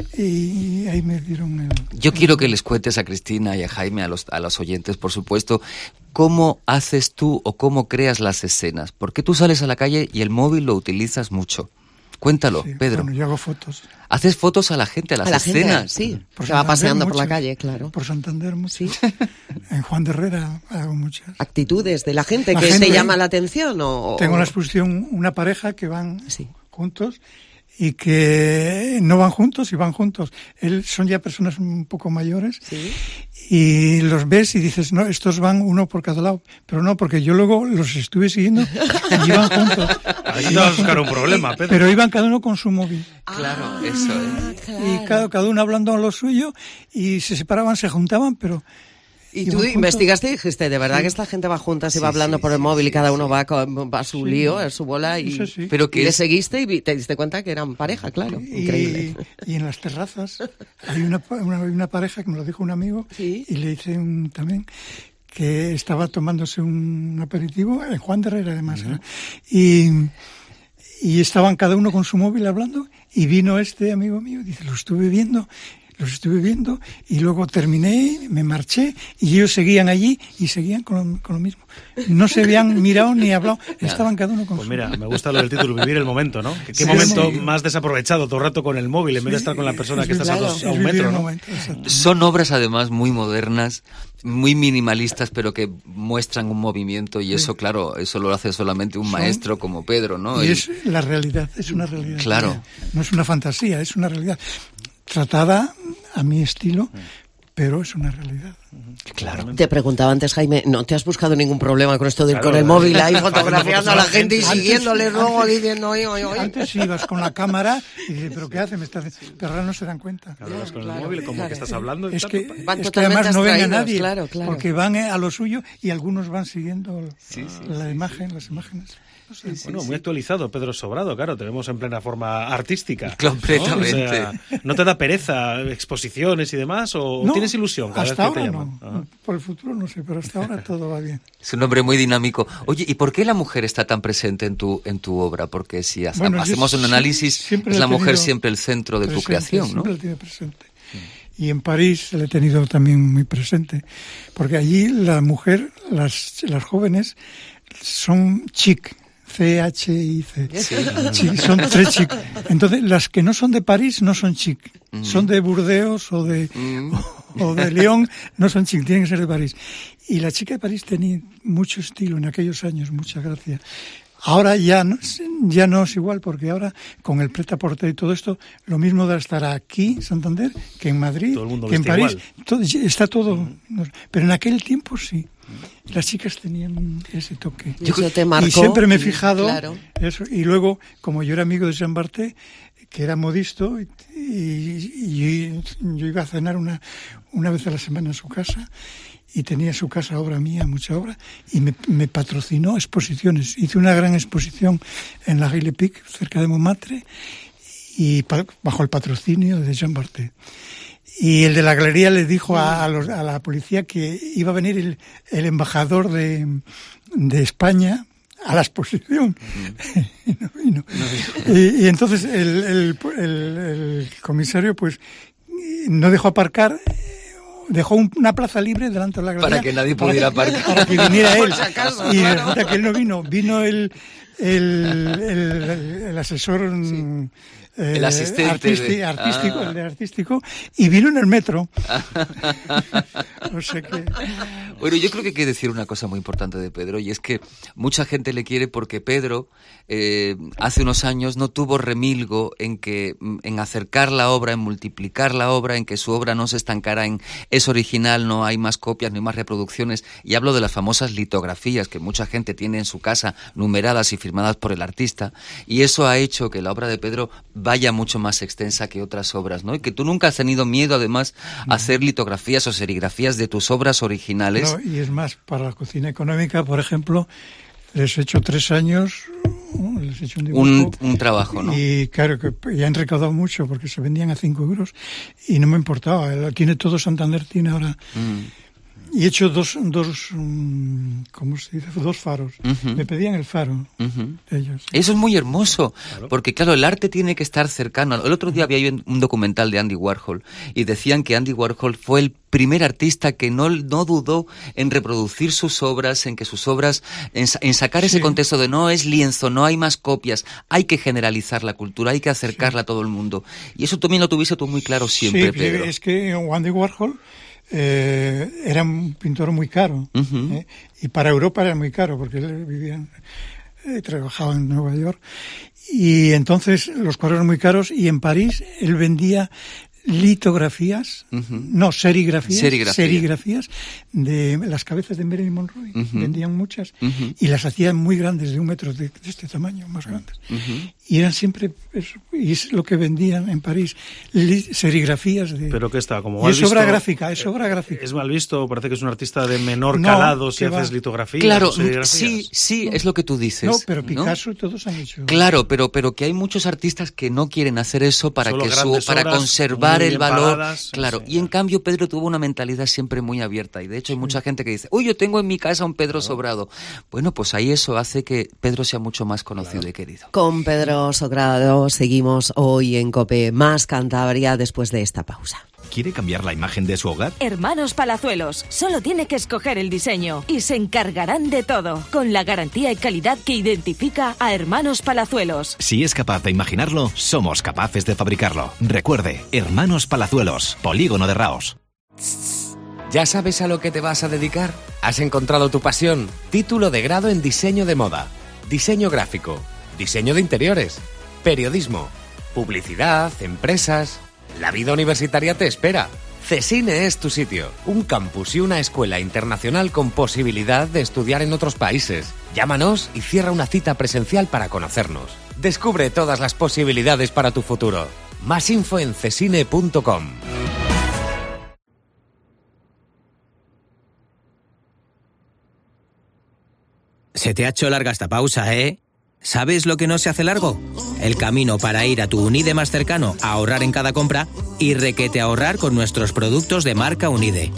y ahí me dieron el... Yo quiero que les cuentes a Cristina y a Jaime, a los, a los oyentes, por supuesto, cómo haces tú o cómo creas las escenas. Porque tú sales a la calle y el móvil lo utilizas mucho. Cuéntalo, sí, Pedro. Bueno, yo hago fotos. ¿Haces fotos a la gente, a las a la escenas? Gente, sí, por se va paseando mucho, por la calle, claro. Por Santander, mucho. Sí. En Juan de Herrera hago muchas. ¿Actitudes de la gente la que gente, te llama la atención? O, tengo en la exposición una pareja que van sí. juntos y que no van juntos y van juntos. Él, son ya personas un poco mayores sí. y los ves y dices, no, estos van uno por cada lado. Pero no, porque yo luego los estuve siguiendo y iban juntos. Ahí te vas a buscar un problema, Pedro. Pero iban cada uno con su móvil. Claro, ah, eso es. Claro. Y cada, cada uno hablando a lo suyo y se separaban, se juntaban, pero... Y tú investigaste y dijiste, de verdad sí. que esta gente va juntas y sí, va hablando sí, por el móvil sí, y cada uno sí. va, con, va a su sí. lío, a su bola y, sí, sí. Pero que y es... le seguiste y te diste cuenta que eran pareja, claro. Y, increíble. Y en las terrazas hay una, una, una pareja que me lo dijo un amigo ¿sí? y le hice un, también que estaba tomándose un aperitivo en Juan de Herrera además. Uh-huh. y, y estaban cada uno con su móvil hablando y vino este amigo mío y dice, lo estuve viendo... Los estuve viendo y luego terminé, me marché y ellos seguían allí y seguían con lo, con lo mismo. No se habían mirado ni hablado, estaban cada uno con pues su... Mira, me gusta lo del título, vivir el momento, ¿no? ¿Qué sí, momento sí. más desaprovechado todo el rato con el móvil en vez de estar con la persona sí, que estás claro, a, dos, a un metro, ¿no? Momento, son obras además muy modernas, muy minimalistas, pero que muestran un movimiento y sí. eso, claro, eso lo hace solamente un son, maestro como Pedro, ¿no? Y y... es la realidad, es una realidad. Claro. No es una fantasía, es una realidad. Tratada a mi estilo, pero es una realidad. Claro. Te preguntaba antes, Jaime, ¿no te has buscado ningún problema con esto de ir claro, con el móvil ahí fotografiando a la gente y siguiéndole luego diciendo, oye, oye, oye? Antes ibas con la cámara y dices, ¿pero qué hace? Me estás... Pero ahora no se dan cuenta. Claro, vas con el móvil, como claro, que estás hablando. Es que, van es que además no ven a nadie, claro, claro. porque van a lo suyo y algunos van siguiendo sí, sí, la sí, imagen, sí. las imágenes. Sí, sí, bueno, sí. muy actualizado, Pedro Sobrado, claro, te vemos en plena forma artística. Completamente. ¿No? O sea, ¿no te da pereza exposiciones y demás o no, tienes ilusión cada hasta vez que ahora te llaman? No. Ajá. Por el futuro no sé, pero hasta ahora todo va bien. Es un hombre muy dinámico. Oye, ¿y por qué la mujer está tan presente en tu en tu obra? Porque si hace, bueno, hacemos un análisis, es la mujer siempre el centro de presente, tu creación, ¿no? Siempre la tiene presente. Mm. Y en París la he tenido también muy presente, porque allí la mujer, las, las jóvenes, son chic. C H I C. Sí. Chic, son tres chic. Entonces, las que no son de París no son chic. Mm. Son de Burdeos o de, mm. o, o de León, no son chic, tienen que ser de París. Y la chica de París tenía mucho estilo en aquellos años, mucha gracia. Ahora ya no, ya no es igual, porque ahora con el prêt-à-porter y todo esto, lo mismo de estar aquí, en Santander, que en Madrid, todo el mundo que en París. Todo, está todo. Mm. Pero en aquel tiempo sí. Las chicas tenían ese toque. Y, eso te marcó, y siempre me he fijado claro. eso. Y luego, como yo era amigo de Jean Barthé, que era modisto, y, y, y yo iba a cenar una, una vez a la semana en su casa, y tenía su casa obra mía, mucha obra, y me, me patrocinó exposiciones. Hice una gran exposición en la Guille Pic, cerca de Montmartre, y pa, bajo el patrocinio de Jean Barthé. Y el de la galería le dijo a, a, los, a la policía que iba a venir el, el embajador de, de España a la exposición. Uh-huh. y, no vino. No y, y entonces el, el, el, el comisario pues no dejó aparcar, dejó un, una plaza libre delante de la galería. Para que nadie pudiera para, aparcar. Para que viniera él. Por si acaso, y claro. resulta que él no vino. Vino el... el, el, el asesor... Sí. Eh, el asistente artístico, de... artístico, ah. el de artístico, y vino en el metro. O sea que... Bueno, yo creo que hay que decir una cosa muy importante de Pedro, y es que mucha gente le quiere porque Pedro eh, hace unos años no tuvo remilgo en que en acercar la obra, en multiplicar la obra, en que su obra no se estancara en es original, no hay más copias, no hay más reproducciones, y hablo de las famosas litografías que mucha gente tiene en su casa, numeradas y firmadas por el artista, y eso ha hecho que la obra de Pedro vaya mucho más extensa que otras obras, ¿no? Y que tú nunca has tenido miedo, además, a hacer litografías o serigrafías de tus obras originales. No, y es más, para la cocina económica, por ejemplo, les he hecho tres años, les he hecho un dibujo. Un, un trabajo, ¿no? Y claro, que ya han recaudado mucho porque se vendían a cinco euros y no me importaba. Tiene todo Santander, tiene ahora... Mm. Y he hecho dos, dos, ¿cómo se dice? Dos faros. Uh-huh. Me pedían el faro uh-huh. de ellos. Eso es muy hermoso, claro. Porque claro, el arte tiene que estar cercano. El otro día había un documental de Andy Warhol y decían que Andy Warhol fue el primer artista que no, no dudó en reproducir sus obras, en que sus obras, en, en sacar ese sí. contexto de no es lienzo, no hay más copias, hay que generalizar la cultura, hay que acercarla sí. a todo el mundo. Y eso también lo tuviste tú muy claro siempre, sí, Pedro. Es que Andy Warhol Eh, era un pintor muy caro uh-huh. eh, y para Europa era muy caro porque él vivía eh, trabajaba en Nueva York y entonces los cuadros eran muy caros y en París él vendía litografías, uh-huh. no, serigrafías, serigrafía. serigrafías de las cabezas de Marilyn Monroe. Uh-huh. Vendían muchas uh-huh. y las hacían muy grandes, de un metro de, de este tamaño, más grandes. Uh-huh. Y eran siempre, eso, y es lo que vendían en París, li, serigrafías de... Pero que está como mal visto. Es obra gráfica, es obra gráfica. Es mal visto, parece que es un artista de menor no, calado si haces litografías. Claro, sí, sí, es lo que tú dices. No, pero Picasso ¿no? todos han hecho. Claro, pero, pero que hay muchos artistas que no quieren hacer eso para Solo que su, para conservar el valor, paradas, claro, sí, y en cambio Pedro tuvo una mentalidad siempre muy abierta y de hecho hay sí. mucha gente que dice, uy, yo tengo en mi casa un Pedro claro. Sobrado. Bueno, pues ahí eso hace que Pedro sea mucho más conocido claro. y querido. Con Pedro Sobrado seguimos hoy en COPE Más Cantabria después de esta pausa. ¿Quiere cambiar la imagen de su hogar? Hermanos Palazuelos, solo tiene que escoger el diseño y se encargarán de todo, con la garantía y calidad que identifica a Hermanos Palazuelos. Si es capaz de imaginarlo, somos capaces de fabricarlo. Recuerde, Hermanos Palazuelos, Polígono de Raos. ¿Ya sabes a lo que te vas a dedicar? ¿Has encontrado tu pasión? Título de grado en diseño de moda, diseño gráfico, diseño de interiores, periodismo, publicidad, empresas... La vida universitaria te espera. CESINE es tu sitio, un campus y una escuela internacional con posibilidad de estudiar en otros países. Llámanos y cierra una cita presencial para conocernos. Descubre todas las posibilidades para tu futuro. Más info en cesine punto com. Se te ha hecho larga esta pausa, ¿eh? ¿Sabes lo que no se hace largo? El camino para ir a tu Unide más cercano, a ahorrar en cada compra y requete ahorrar con nuestros productos de marca Unide.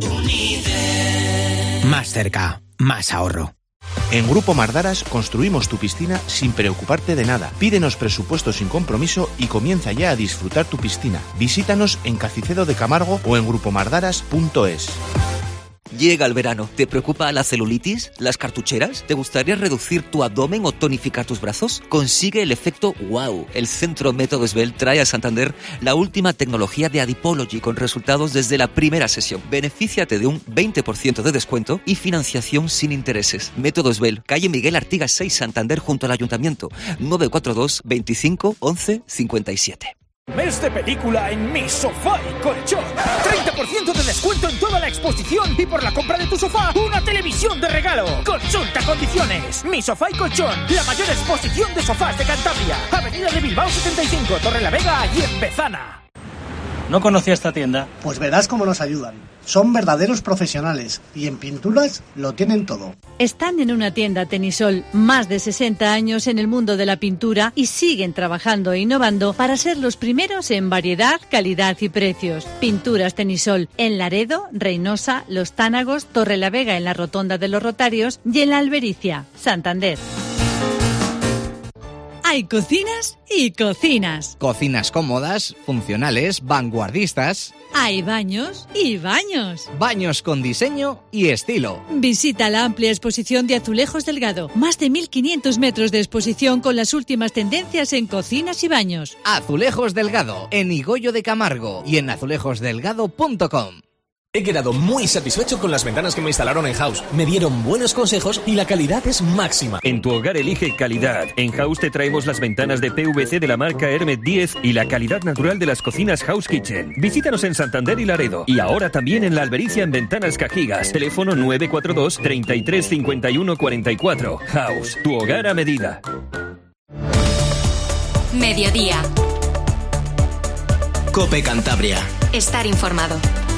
Unide. Más cerca, más ahorro. En Grupo Mardaras construimos tu piscina sin preocuparte de nada. Pídenos presupuesto sin compromiso y comienza ya a disfrutar tu piscina. Visítanos en Cacicedo de Camargo o en grupo mardaras punto es. Llega el verano. ¿Te preocupa la celulitis? ¿Las cartucheras? ¿Te gustaría reducir tu abdomen o tonificar tus brazos? Consigue el efecto wow. El Centro Método Esbel trae a Santander la última tecnología de Adipology con resultados desde la primera sesión. Benefíciate de un veinte por ciento de descuento y financiación sin intereses. Método Esbel, calle Miguel Artigas seis, Santander, junto al Ayuntamiento. nueve cuatro dos, veinticinco, once, cincuenta y siete. Mes de película en Mi Sofá y Colchón. treinta por ciento de descuento en toda la exposición y por la compra de tu sofá, una televisión de regalo. Consulta condiciones. Mi Sofá y Colchón, la mayor exposición de sofás de Cantabria. Avenida de Bilbao setenta y cinco, Torrelavega y en Bezana. ¿No conocía esta tienda? Pues verás cómo nos ayudan. Son verdaderos profesionales y en pinturas lo tienen todo. Están en una tienda Tenisol, más de sesenta años en el mundo de la pintura y siguen trabajando e innovando para ser los primeros en variedad, calidad y precios. Pinturas Tenisol en Laredo, Reynosa, Los Tánagos, Torrelavega en la Rotonda de los Rotarios y en la Albericia, Santander. Hay cocinas y cocinas. Cocinas cómodas, funcionales, vanguardistas. Hay baños y baños. Baños con diseño y estilo. Visita la amplia exposición de Azulejos Delgado. Más de mil quinientos metros de exposición con las últimas tendencias en cocinas y baños. Azulejos Delgado, en Higoyo de Camargo y en azulejos delgado punto com. He quedado muy satisfecho con las ventanas que me instalaron en House. Me dieron buenos consejos y la calidad es máxima. En tu hogar elige calidad. En House te traemos las ventanas de P V C de la marca Hermet diez y la calidad natural de las cocinas House Kitchen. Visítanos en Santander y Laredo. Y ahora también en La Albericia en Ventanas Cajigas. Teléfono nueve cuatro dos, treinta y tres, cincuenta y uno, cuarenta y cuatro. House, tu hogar a medida. Mediodía. COPE Cantabria. Estar informado.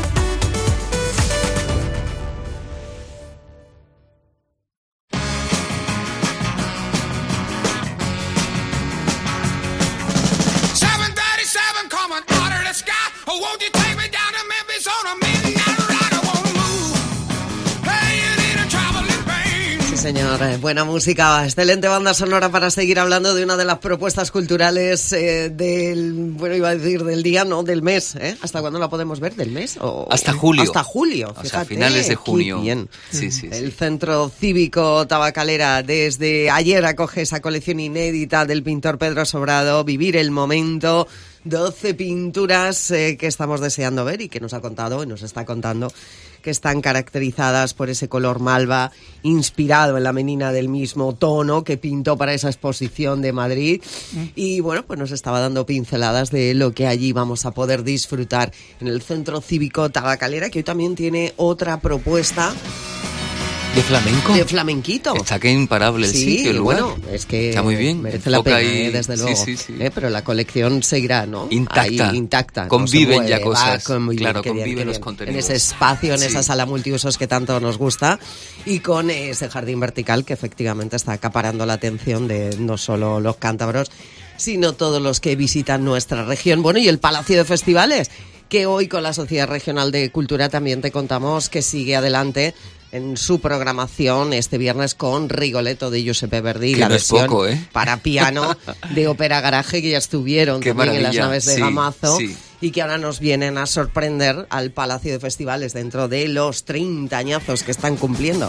Señor, buena música, excelente banda sonora para seguir hablando de una de las propuestas culturales eh, del, bueno, iba a decir del día, no, del mes, ¿eh? ¿Hasta cuándo la podemos ver? ¿Del mes? O, hasta julio. Hasta julio, fíjate. O sea, finales de junio. Bien. Sí, sí, El sí. Centro Cívico Tabacalera desde ayer acoge esa colección inédita del pintor Pedro Sobrado, Vivir el Momento, doce pinturas eh, que estamos deseando ver y que nos ha contado y nos está contando que están caracterizadas por ese color malva inspirado en la menina del mismo tono que pintó para esa exposición de Madrid. Y bueno, pues nos estaba dando pinceladas de lo que allí vamos a poder disfrutar en el Centro Cívico Tabacalera, que hoy también tiene otra propuesta. ¿De flamenco? De flamenquito. Está que imparable el sí, sitio, el lugar. Bueno, es que está muy bien. Merece la pena, ahí, eh, desde luego. Sí, sí, sí. Eh, pero la colección seguirá, ¿no? Intacta. Ahí, intacta. Conviven no se mueve, ya cosas. Convivir, claro, qué bien, conviven qué los bien. contenidos. En ese espacio, en sí. esa sala multiusos que tanto nos gusta y con ese jardín vertical que efectivamente está acaparando la atención de no solo los cántabros, sino todos los que visitan nuestra región. Bueno, y el Palacio de Festivales, que hoy con la Sociedad Regional de Cultura también te contamos que sigue adelante en su programación este viernes con Rigoletto de Giuseppe Verdi, que la no versión es poco, ¿eh? para piano de Ópera Garaje, que ya estuvieron Qué también maravilla. en las naves de sí, Gamazo sí. y que ahora nos vienen a sorprender al Palacio de Festivales dentro de los treinta añazos que están cumpliendo.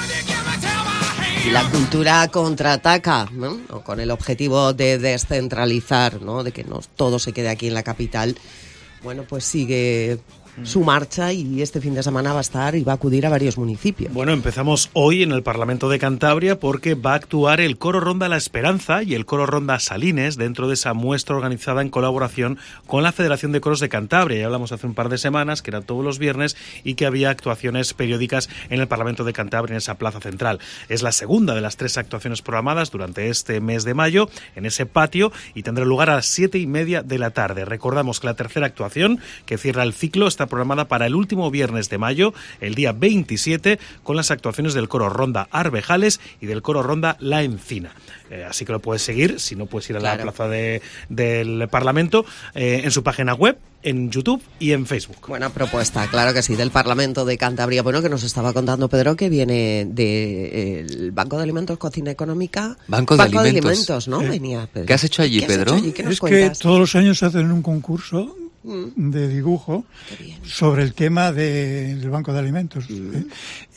Y la cultura contraataca, ¿no? Con el objetivo de descentralizar, ¿no? De que no todo se quede aquí en la capital. Bueno, pues sigue su marcha y este fin de semana va a estar y va a acudir a varios municipios. Bueno, empezamos hoy en el Parlamento de Cantabria porque va a actuar el Coro Ronda La Esperanza y el Coro Ronda Salines dentro de esa muestra organizada en colaboración con la Federación de Coros de Cantabria. Ya hablamos hace un par de semanas que era todos los viernes y que había actuaciones periódicas en el Parlamento de Cantabria, en esa plaza central. Es la segunda de las tres actuaciones programadas durante este mes de mayo en ese patio y tendrá lugar a las siete y media de la tarde. Recordamos que la tercera actuación, que cierra el ciclo, está programada para el último viernes de mayo, el día veintisiete, con las actuaciones del Coro Ronda Arvejales y del Coro Ronda La Encina. Eh, así que lo puedes seguir, si no puedes ir a la claro. plaza de, del Parlamento, eh, en su página web, en YouTube y en Facebook. Buena propuesta, claro que sí, del Parlamento de Cantabria. Bueno, que nos estaba contando Pedro que viene del de, Banco de Alimentos, Cocina Económica. Banco de Banco Alimentos, de Alimentos, ¿no? ¿Eh? Venía Pedro. ¿Qué has hecho allí, ¿Qué Pedro? Has hecho allí? ¿Qué nos es cuentas? que todos los años hacen un concurso de dibujo sobre el tema de, del Banco de Alimentos. Mm. ¿eh?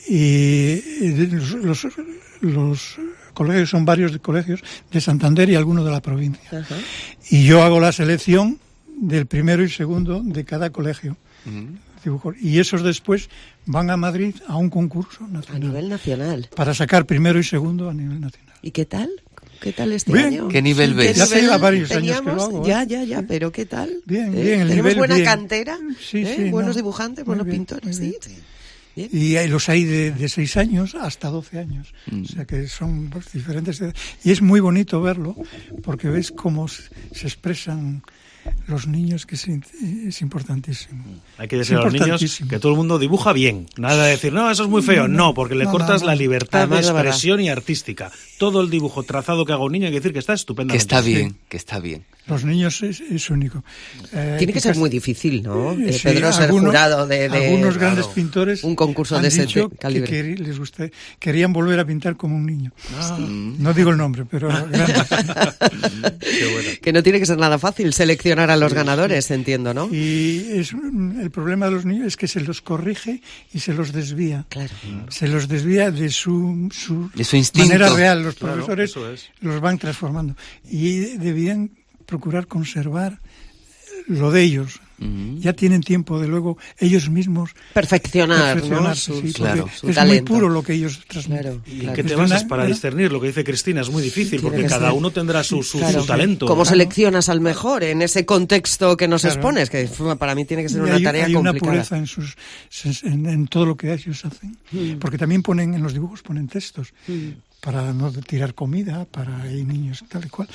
Y, y los, los, los colegios son varios colegios de Santander y algunos de la provincia. Uh-huh. Y yo hago la selección del primero y segundo de cada colegio. Uh-huh. Dibujo. Y esos después van a Madrid a un concurso nacional. A nivel nacional. Para sacar primero y segundo a nivel nacional. ¿Y qué tal? ¿Qué tal este bien. año? ¿Qué nivel sí, ves? Ya hace varios años que lo hago. ¿eh? Ya, ya, ya, pero ¿qué tal? Bien, ¿Eh? bien, el ¿Tenemos nivel buena bien. cantera? Sí, ¿Eh? sí. Buenos no. dibujantes, muy buenos bien, pintores, bien. sí. Bien. Y hay, los hay de, de seis años hasta doce años. Mm. O sea que son pues, diferentes. Y es muy bonito verlo porque ves cómo se, se expresan los niños, que es, es importantísimo. Hay que decir a los niños que todo el mundo dibuja bien. Nada de decir, no, eso es muy feo. No, porque le no, cortas no, no. la libertad Además, de expresión y artística. Todo el dibujo trazado que haga un niño hay que decir que está estupendo. Que está bien, sí. que está bien. Los niños es, es único. Eh, Tiene que ser muy difícil, ¿no? Eh, sí, Pedro ser algunos, jurado de, de algunos grandes claro, pintores un concurso han de ese dicho calibre. Que, que les guste, querían volver a pintar como un niño. Ah. No digo el nombre, pero grandes. Qué bueno. Que no tiene que ser nada fácil seleccionar a para los ganadores, entiendo, ¿no? Y es, el problema de los niños es que se los corrige y se los desvía. Claro. Se los desvía de su, su, de su instinto. manera real. Los Claro, profesores eso es. los van transformando. Y debían procurar conservar lo de ellos. Uh-huh. Ya tienen tiempo de luego ellos mismos perfeccionar, perfeccionar ¿no? Su, sí, claro, su es talento. Muy puro lo que ellos transmiten. Claro, ¿Y qué te basas para discernir? Lo que dice Cristina es muy difícil, sí, porque cada ser. uno tendrá su, su, claro. su talento. ¿Cómo claro. seleccionas al mejor en ese contexto que nos claro. expones? Que para mí tiene que ser una hay, tarea hay complicada. Hay una pureza en, sus, en, en todo lo que ellos hacen. Mm. Porque también ponen, en los dibujos ponen textos. Mm. Para no tirar comida, para hay niños tal y cual.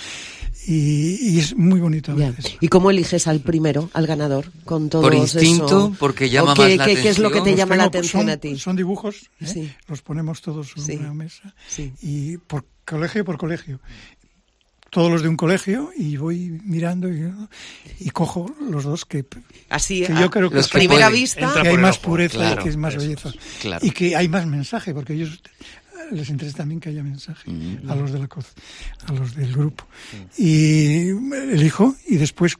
Y, y es muy bonito a veces. ¿Y cómo eliges al primero, al ganador? Con todos Por instinto, eso? Porque llama qué, más la qué, atención. ¿Qué es lo que te llama tengo, la atención son, a ti? Son dibujos, ¿eh? Sí. Los ponemos todos sobre sí. una mesa. Sí. Y por colegio por colegio. Todos los de un colegio y voy mirando y, y cojo los dos que, Así, que a, yo creo que, a primera vista que hay más pureza claro, y que es más eso, belleza. Claro. Y que hay más mensaje, porque ellos les interesa también que haya mensaje mm. a los de la C O Z, a los del grupo. Mm. Y elijo y después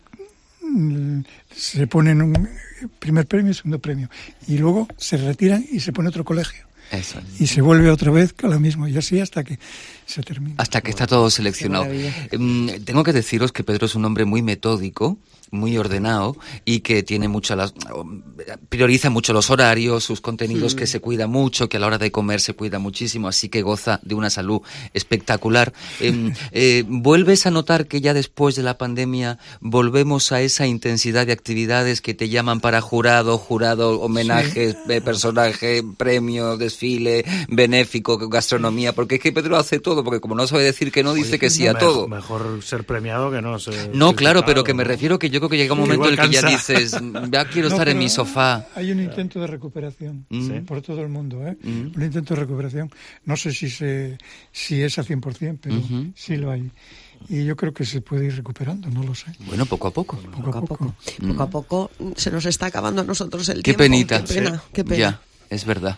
mm, se ponen un primer premio y segundo premio. Y luego se retiran y se pone otro colegio. Eso. Y se vuelve otra vez a lo mismo, y así hasta que se termina. Hasta que está todo seleccionado. Eh, tengo que deciros que Pedro es un hombre muy metódico, muy ordenado, y que tiene mucho las, prioriza mucho los horarios, sus contenidos, sí. que se cuida mucho, que a la hora de comer se cuida muchísimo, así que goza de una salud espectacular. Eh, eh, ¿Vuelves a notar que ya después de la pandemia volvemos a esa intensidad de actividades que te llaman para jurado, jurado, homenajes, sí. eh, personaje, premio, desfile, benéfico, gastronomía? Porque es que Pedro hace todo, porque como no sabe decir que no, dice Oye, que sí a mejor, todo. Mejor ser premiado que no ser No, claro, pero que me refiero que yo creo que llega un sí, momento en el que cansa. ya dices, ya quiero no, estar en mi sofá. Hay un intento de recuperación ¿sí? por todo el mundo, ¿eh? Uh-huh. Un intento de recuperación. No sé si se si es a cien por ciento, pero uh-huh. sí lo hay. Y yo creo que se puede ir recuperando, no lo sé. Bueno, poco a poco. Poco, poco a poco. poco. Mm. Poco a poco se nos está acabando a nosotros el qué tiempo. Penita. Qué pena. Sí. Qué pena. Ya, es verdad.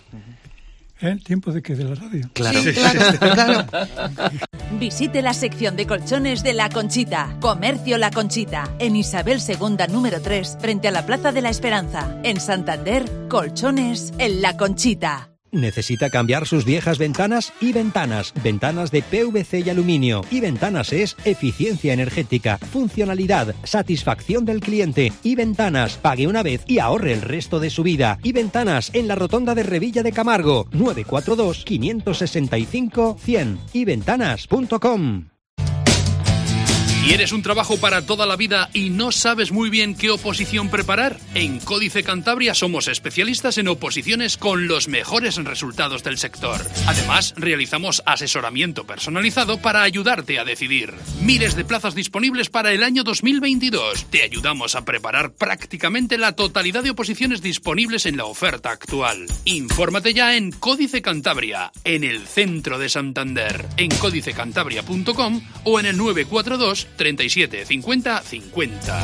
¿El tiempo de qué? ¿De la radio? Claro. Sí, claro, claro. Visite la sección de colchones de La Conchita. Comercio La Conchita. En Isabel segunda número tres, frente a la Plaza de la Esperanza. En Santander, colchones en La Conchita. ¿Necesita cambiar sus viejas ventanas? Y Ventanas, ventanas de P V C y aluminio. Y Ventanas es eficiencia energética, funcionalidad, satisfacción del cliente. Y Ventanas, pague una vez y ahorre el resto de su vida. Y Ventanas, en la rotonda de Revilla de Camargo, nueve cuatro dos, cinco seis cinco, cien. y ventanas punto com. ¿Quieres un trabajo para toda la vida y no sabes muy bien qué oposición preparar? En Códice Cantabria somos especialistas en oposiciones con los mejores resultados del sector. Además, realizamos asesoramiento personalizado para ayudarte a decidir. Miles de plazas disponibles para el año dos mil veintidós. Te ayudamos a preparar prácticamente la totalidad de oposiciones disponibles en la oferta actual. Infórmate ya en Códice Cantabria, en el centro de Santander, en códice cantabria punto com o en el nueve cuatro dos, treinta y siete, cincuenta, cincuenta.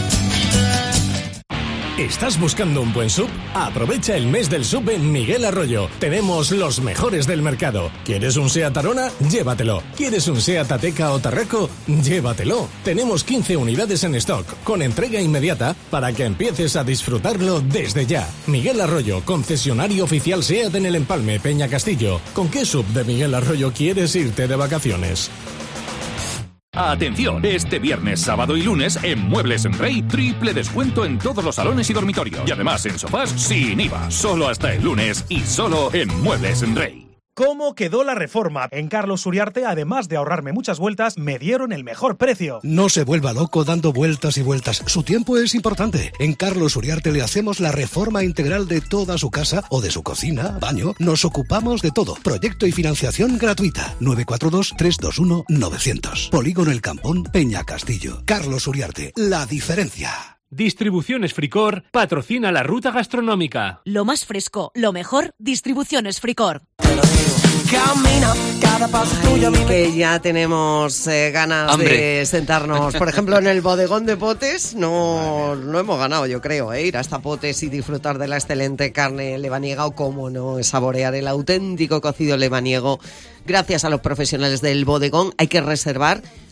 ¿Estás buscando un buen sub? Aprovecha el mes del sub en Miguel Arroyo. Tenemos los mejores del mercado. ¿Quieres un Seat Arona? Llévatelo. ¿Quieres un Seat Ateca o Tarraco? Llévatelo. Tenemos quince unidades en stock, con entrega inmediata, para que empieces a disfrutarlo desde ya. Miguel Arroyo, concesionario oficial Seat en el Empalme, Peña Castillo. ¿Con qué sub de Miguel Arroyo quieres irte de vacaciones? Atención, este viernes, sábado y lunes en Muebles en Rey, triple descuento en todos los salones y dormitorios. Y además en sofás sin I V A, solo hasta el lunes y solo en Muebles en Rey. ¿Cómo quedó la reforma? En Carlos Uriarte, además de ahorrarme muchas vueltas, me dieron el mejor precio. No se vuelva loco dando vueltas y vueltas. Su tiempo es importante. En Carlos Uriarte le hacemos la reforma integral de toda su casa o de su cocina, baño. Nos ocupamos de todo. Proyecto y financiación gratuita. nueve cuatro dos, tres dos uno, nueve cero cero. Polígono El Campón, Peña Castillo. Carlos Uriarte. La diferencia. Distribuciones Fricor patrocina la ruta gastronómica. Lo más fresco, lo mejor, Distribuciones Fricor. Camina, cada paso tuyo. Que ya tenemos eh, ganas Hambre. de sentarnos, por ejemplo, en el bodegón de Potes. No, no hemos ganado, yo creo, ¿eh? Ir hasta Potes y disfrutar de la excelente carne lebaniega, o cómo no, saborear el auténtico cocido lebaniego. Gracias a los profesionales del bodegón, hay que reservar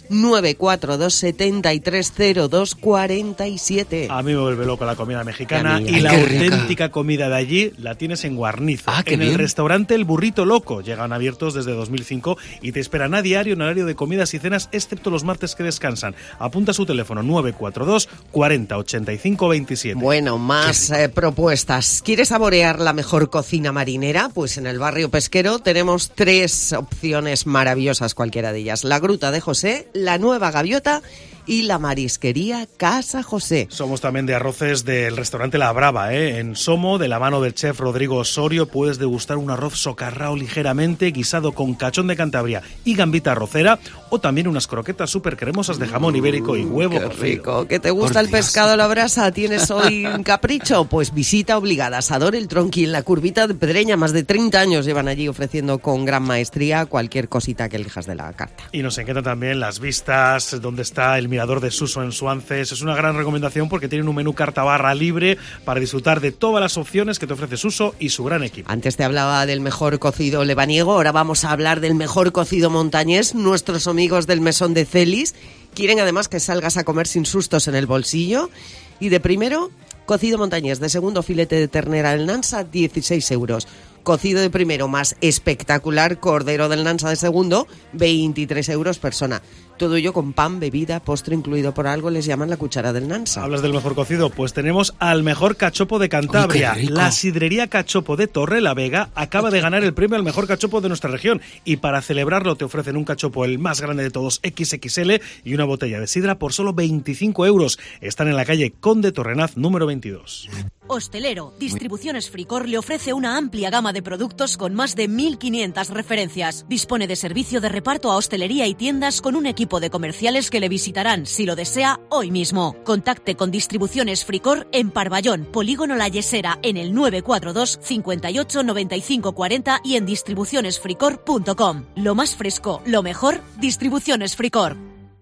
nueve cuatro dos setenta y tres cero dos cuarenta y siete. A mí me vuelve loco la comida mexicana y, y la auténtica comida de allí la tienes en Guarnizo, ah, en bien. el restaurante El Burrito Loco. Llegan abiertos desde dos mil cinco y te esperan a diario en horario de comidas y cenas, excepto los martes que descansan. Apunta su teléfono nueve cuatro dos cuarenta ochenta y cinco veintisiete. Bueno, más eh, propuestas. ¿Quieres saborear la mejor cocina marinera? Pues en el barrio pesquero tenemos tres opciones maravillosas, cualquiera de ellas. La Gruta de José, la Nueva Gaviota y la marisquería Casa José. Somos también de arroces del restaurante La Brava, ¿eh? En Somo, de la mano del chef Rodrigo Osorio, puedes degustar un arroz socarrao ligeramente guisado con cachón de Cantabria y gambita arrocera, o también unas croquetas súper cremosas de jamón ibérico y huevo. ¡Qué rico! ¿Que te gusta el pescado a la brasa? ¿Tienes hoy un capricho? Pues visita obligada Asador El Tronqui en la Curvita de Pedreña. Más de treinta años llevan allí ofreciendo con gran maestría cualquier cosita que elijas de la carta. Y nos encantan también las vistas, donde está el mirador de Suso en Suances. Es una gran recomendación porque tienen un menú carta barra libre para disfrutar de todas las opciones que te ofrece Suso y su gran equipo. Antes te hablaba del mejor cocido lebaniego, ahora vamos a hablar del mejor cocido montañés. Nuestros amigos del Mesón de Celis quieren además que salgas a comer sin sustos en el bolsillo. Y de primero, cocido montañés. De segundo, filete de ternera del Nansa, dieciséis euros. Cocido de primero más espectacular, cordero del Nansa de segundo, veintitrés euros persona. Todo ello con pan, bebida, postre incluido. Por algo les llaman la cuchara del Nansa. ¿Hablas del mejor cocido? Pues tenemos al mejor cachopo de Cantabria. Uy, la sidrería Cachopo de Torre la Vega acaba de ganar el premio al mejor cachopo de nuestra región. Y para celebrarlo te ofrecen un cachopo, el más grande de todos, equis equis ele, y una botella de sidra por solo veinticinco euros. Están en la calle Conde Torrenaz, número veintidós. Hostelero, Distribuciones Fricor le ofrece una amplia gama de productos con más de mil quinientas referencias. Dispone de servicio de reparto a hostelería y tiendas con un equipo de comerciales que le visitarán, si lo desea, hoy mismo. Contacte con Distribuciones Fricor en Parvallón, Polígono La Yesera, en el nueve cuatro dos cincuenta y ocho noventa y cinco cuarenta y en distribuciones fricor punto com. Lo más fresco, lo mejor, Distribuciones Fricor.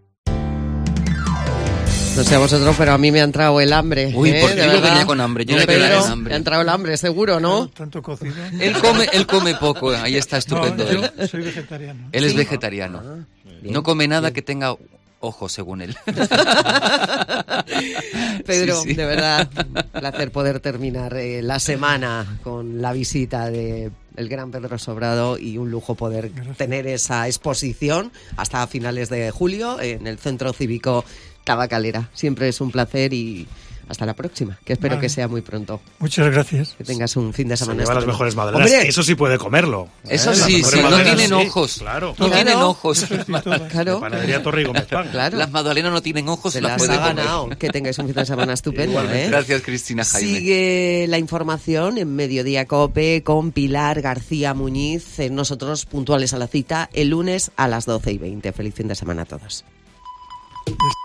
No sé a vosotros, pero a mí me ha entrado el hambre. Uy, ¿eh? porque De yo verdad. venía con hambre. Yo No, no venía Pedro, con hambre. me ha entrado el hambre, seguro, ¿no? Tanto cocido. Él come, él come poco, ahí está estupendo. No, él. yo soy vegetariano. Él es ¿Sí? vegetariano. Ah, no come nada que tenga ojos, según él. Pedro, Sí, sí. de verdad, un placer poder terminar eh, la semana con la visita de el gran Pedro Sobrado y un lujo poder Gracias. tener esa exposición hasta finales de julio en el Centro Cívico Tabacalera. Siempre es un placer y hasta la próxima, que espero Vale. que sea muy pronto. Muchas gracias. Que tengas un fin de Se semana lleva las estupendo. mejores magdalenas. ¡Hombre! Eso sí puede comerlo. Eso ¿eh? Las sí, mejores sí, no magdalenas, tienen sí, ojos. Claro. No Claro. tienen ojos. Claro. Panadería Torre y Gómez Pan. Claro. Las magdalenas no tienen ojos, Se las las puede ha comer. ganado. Que tengáis un fin de semana estupendo. Igualmente. ¿eh? Gracias, Cristina Jaime. Sigue la información en Mediodía Cope con Pilar García Muñiz. Eh, Nosotros puntuales a la cita el lunes a las doce y veinte. Feliz fin de semana a todos.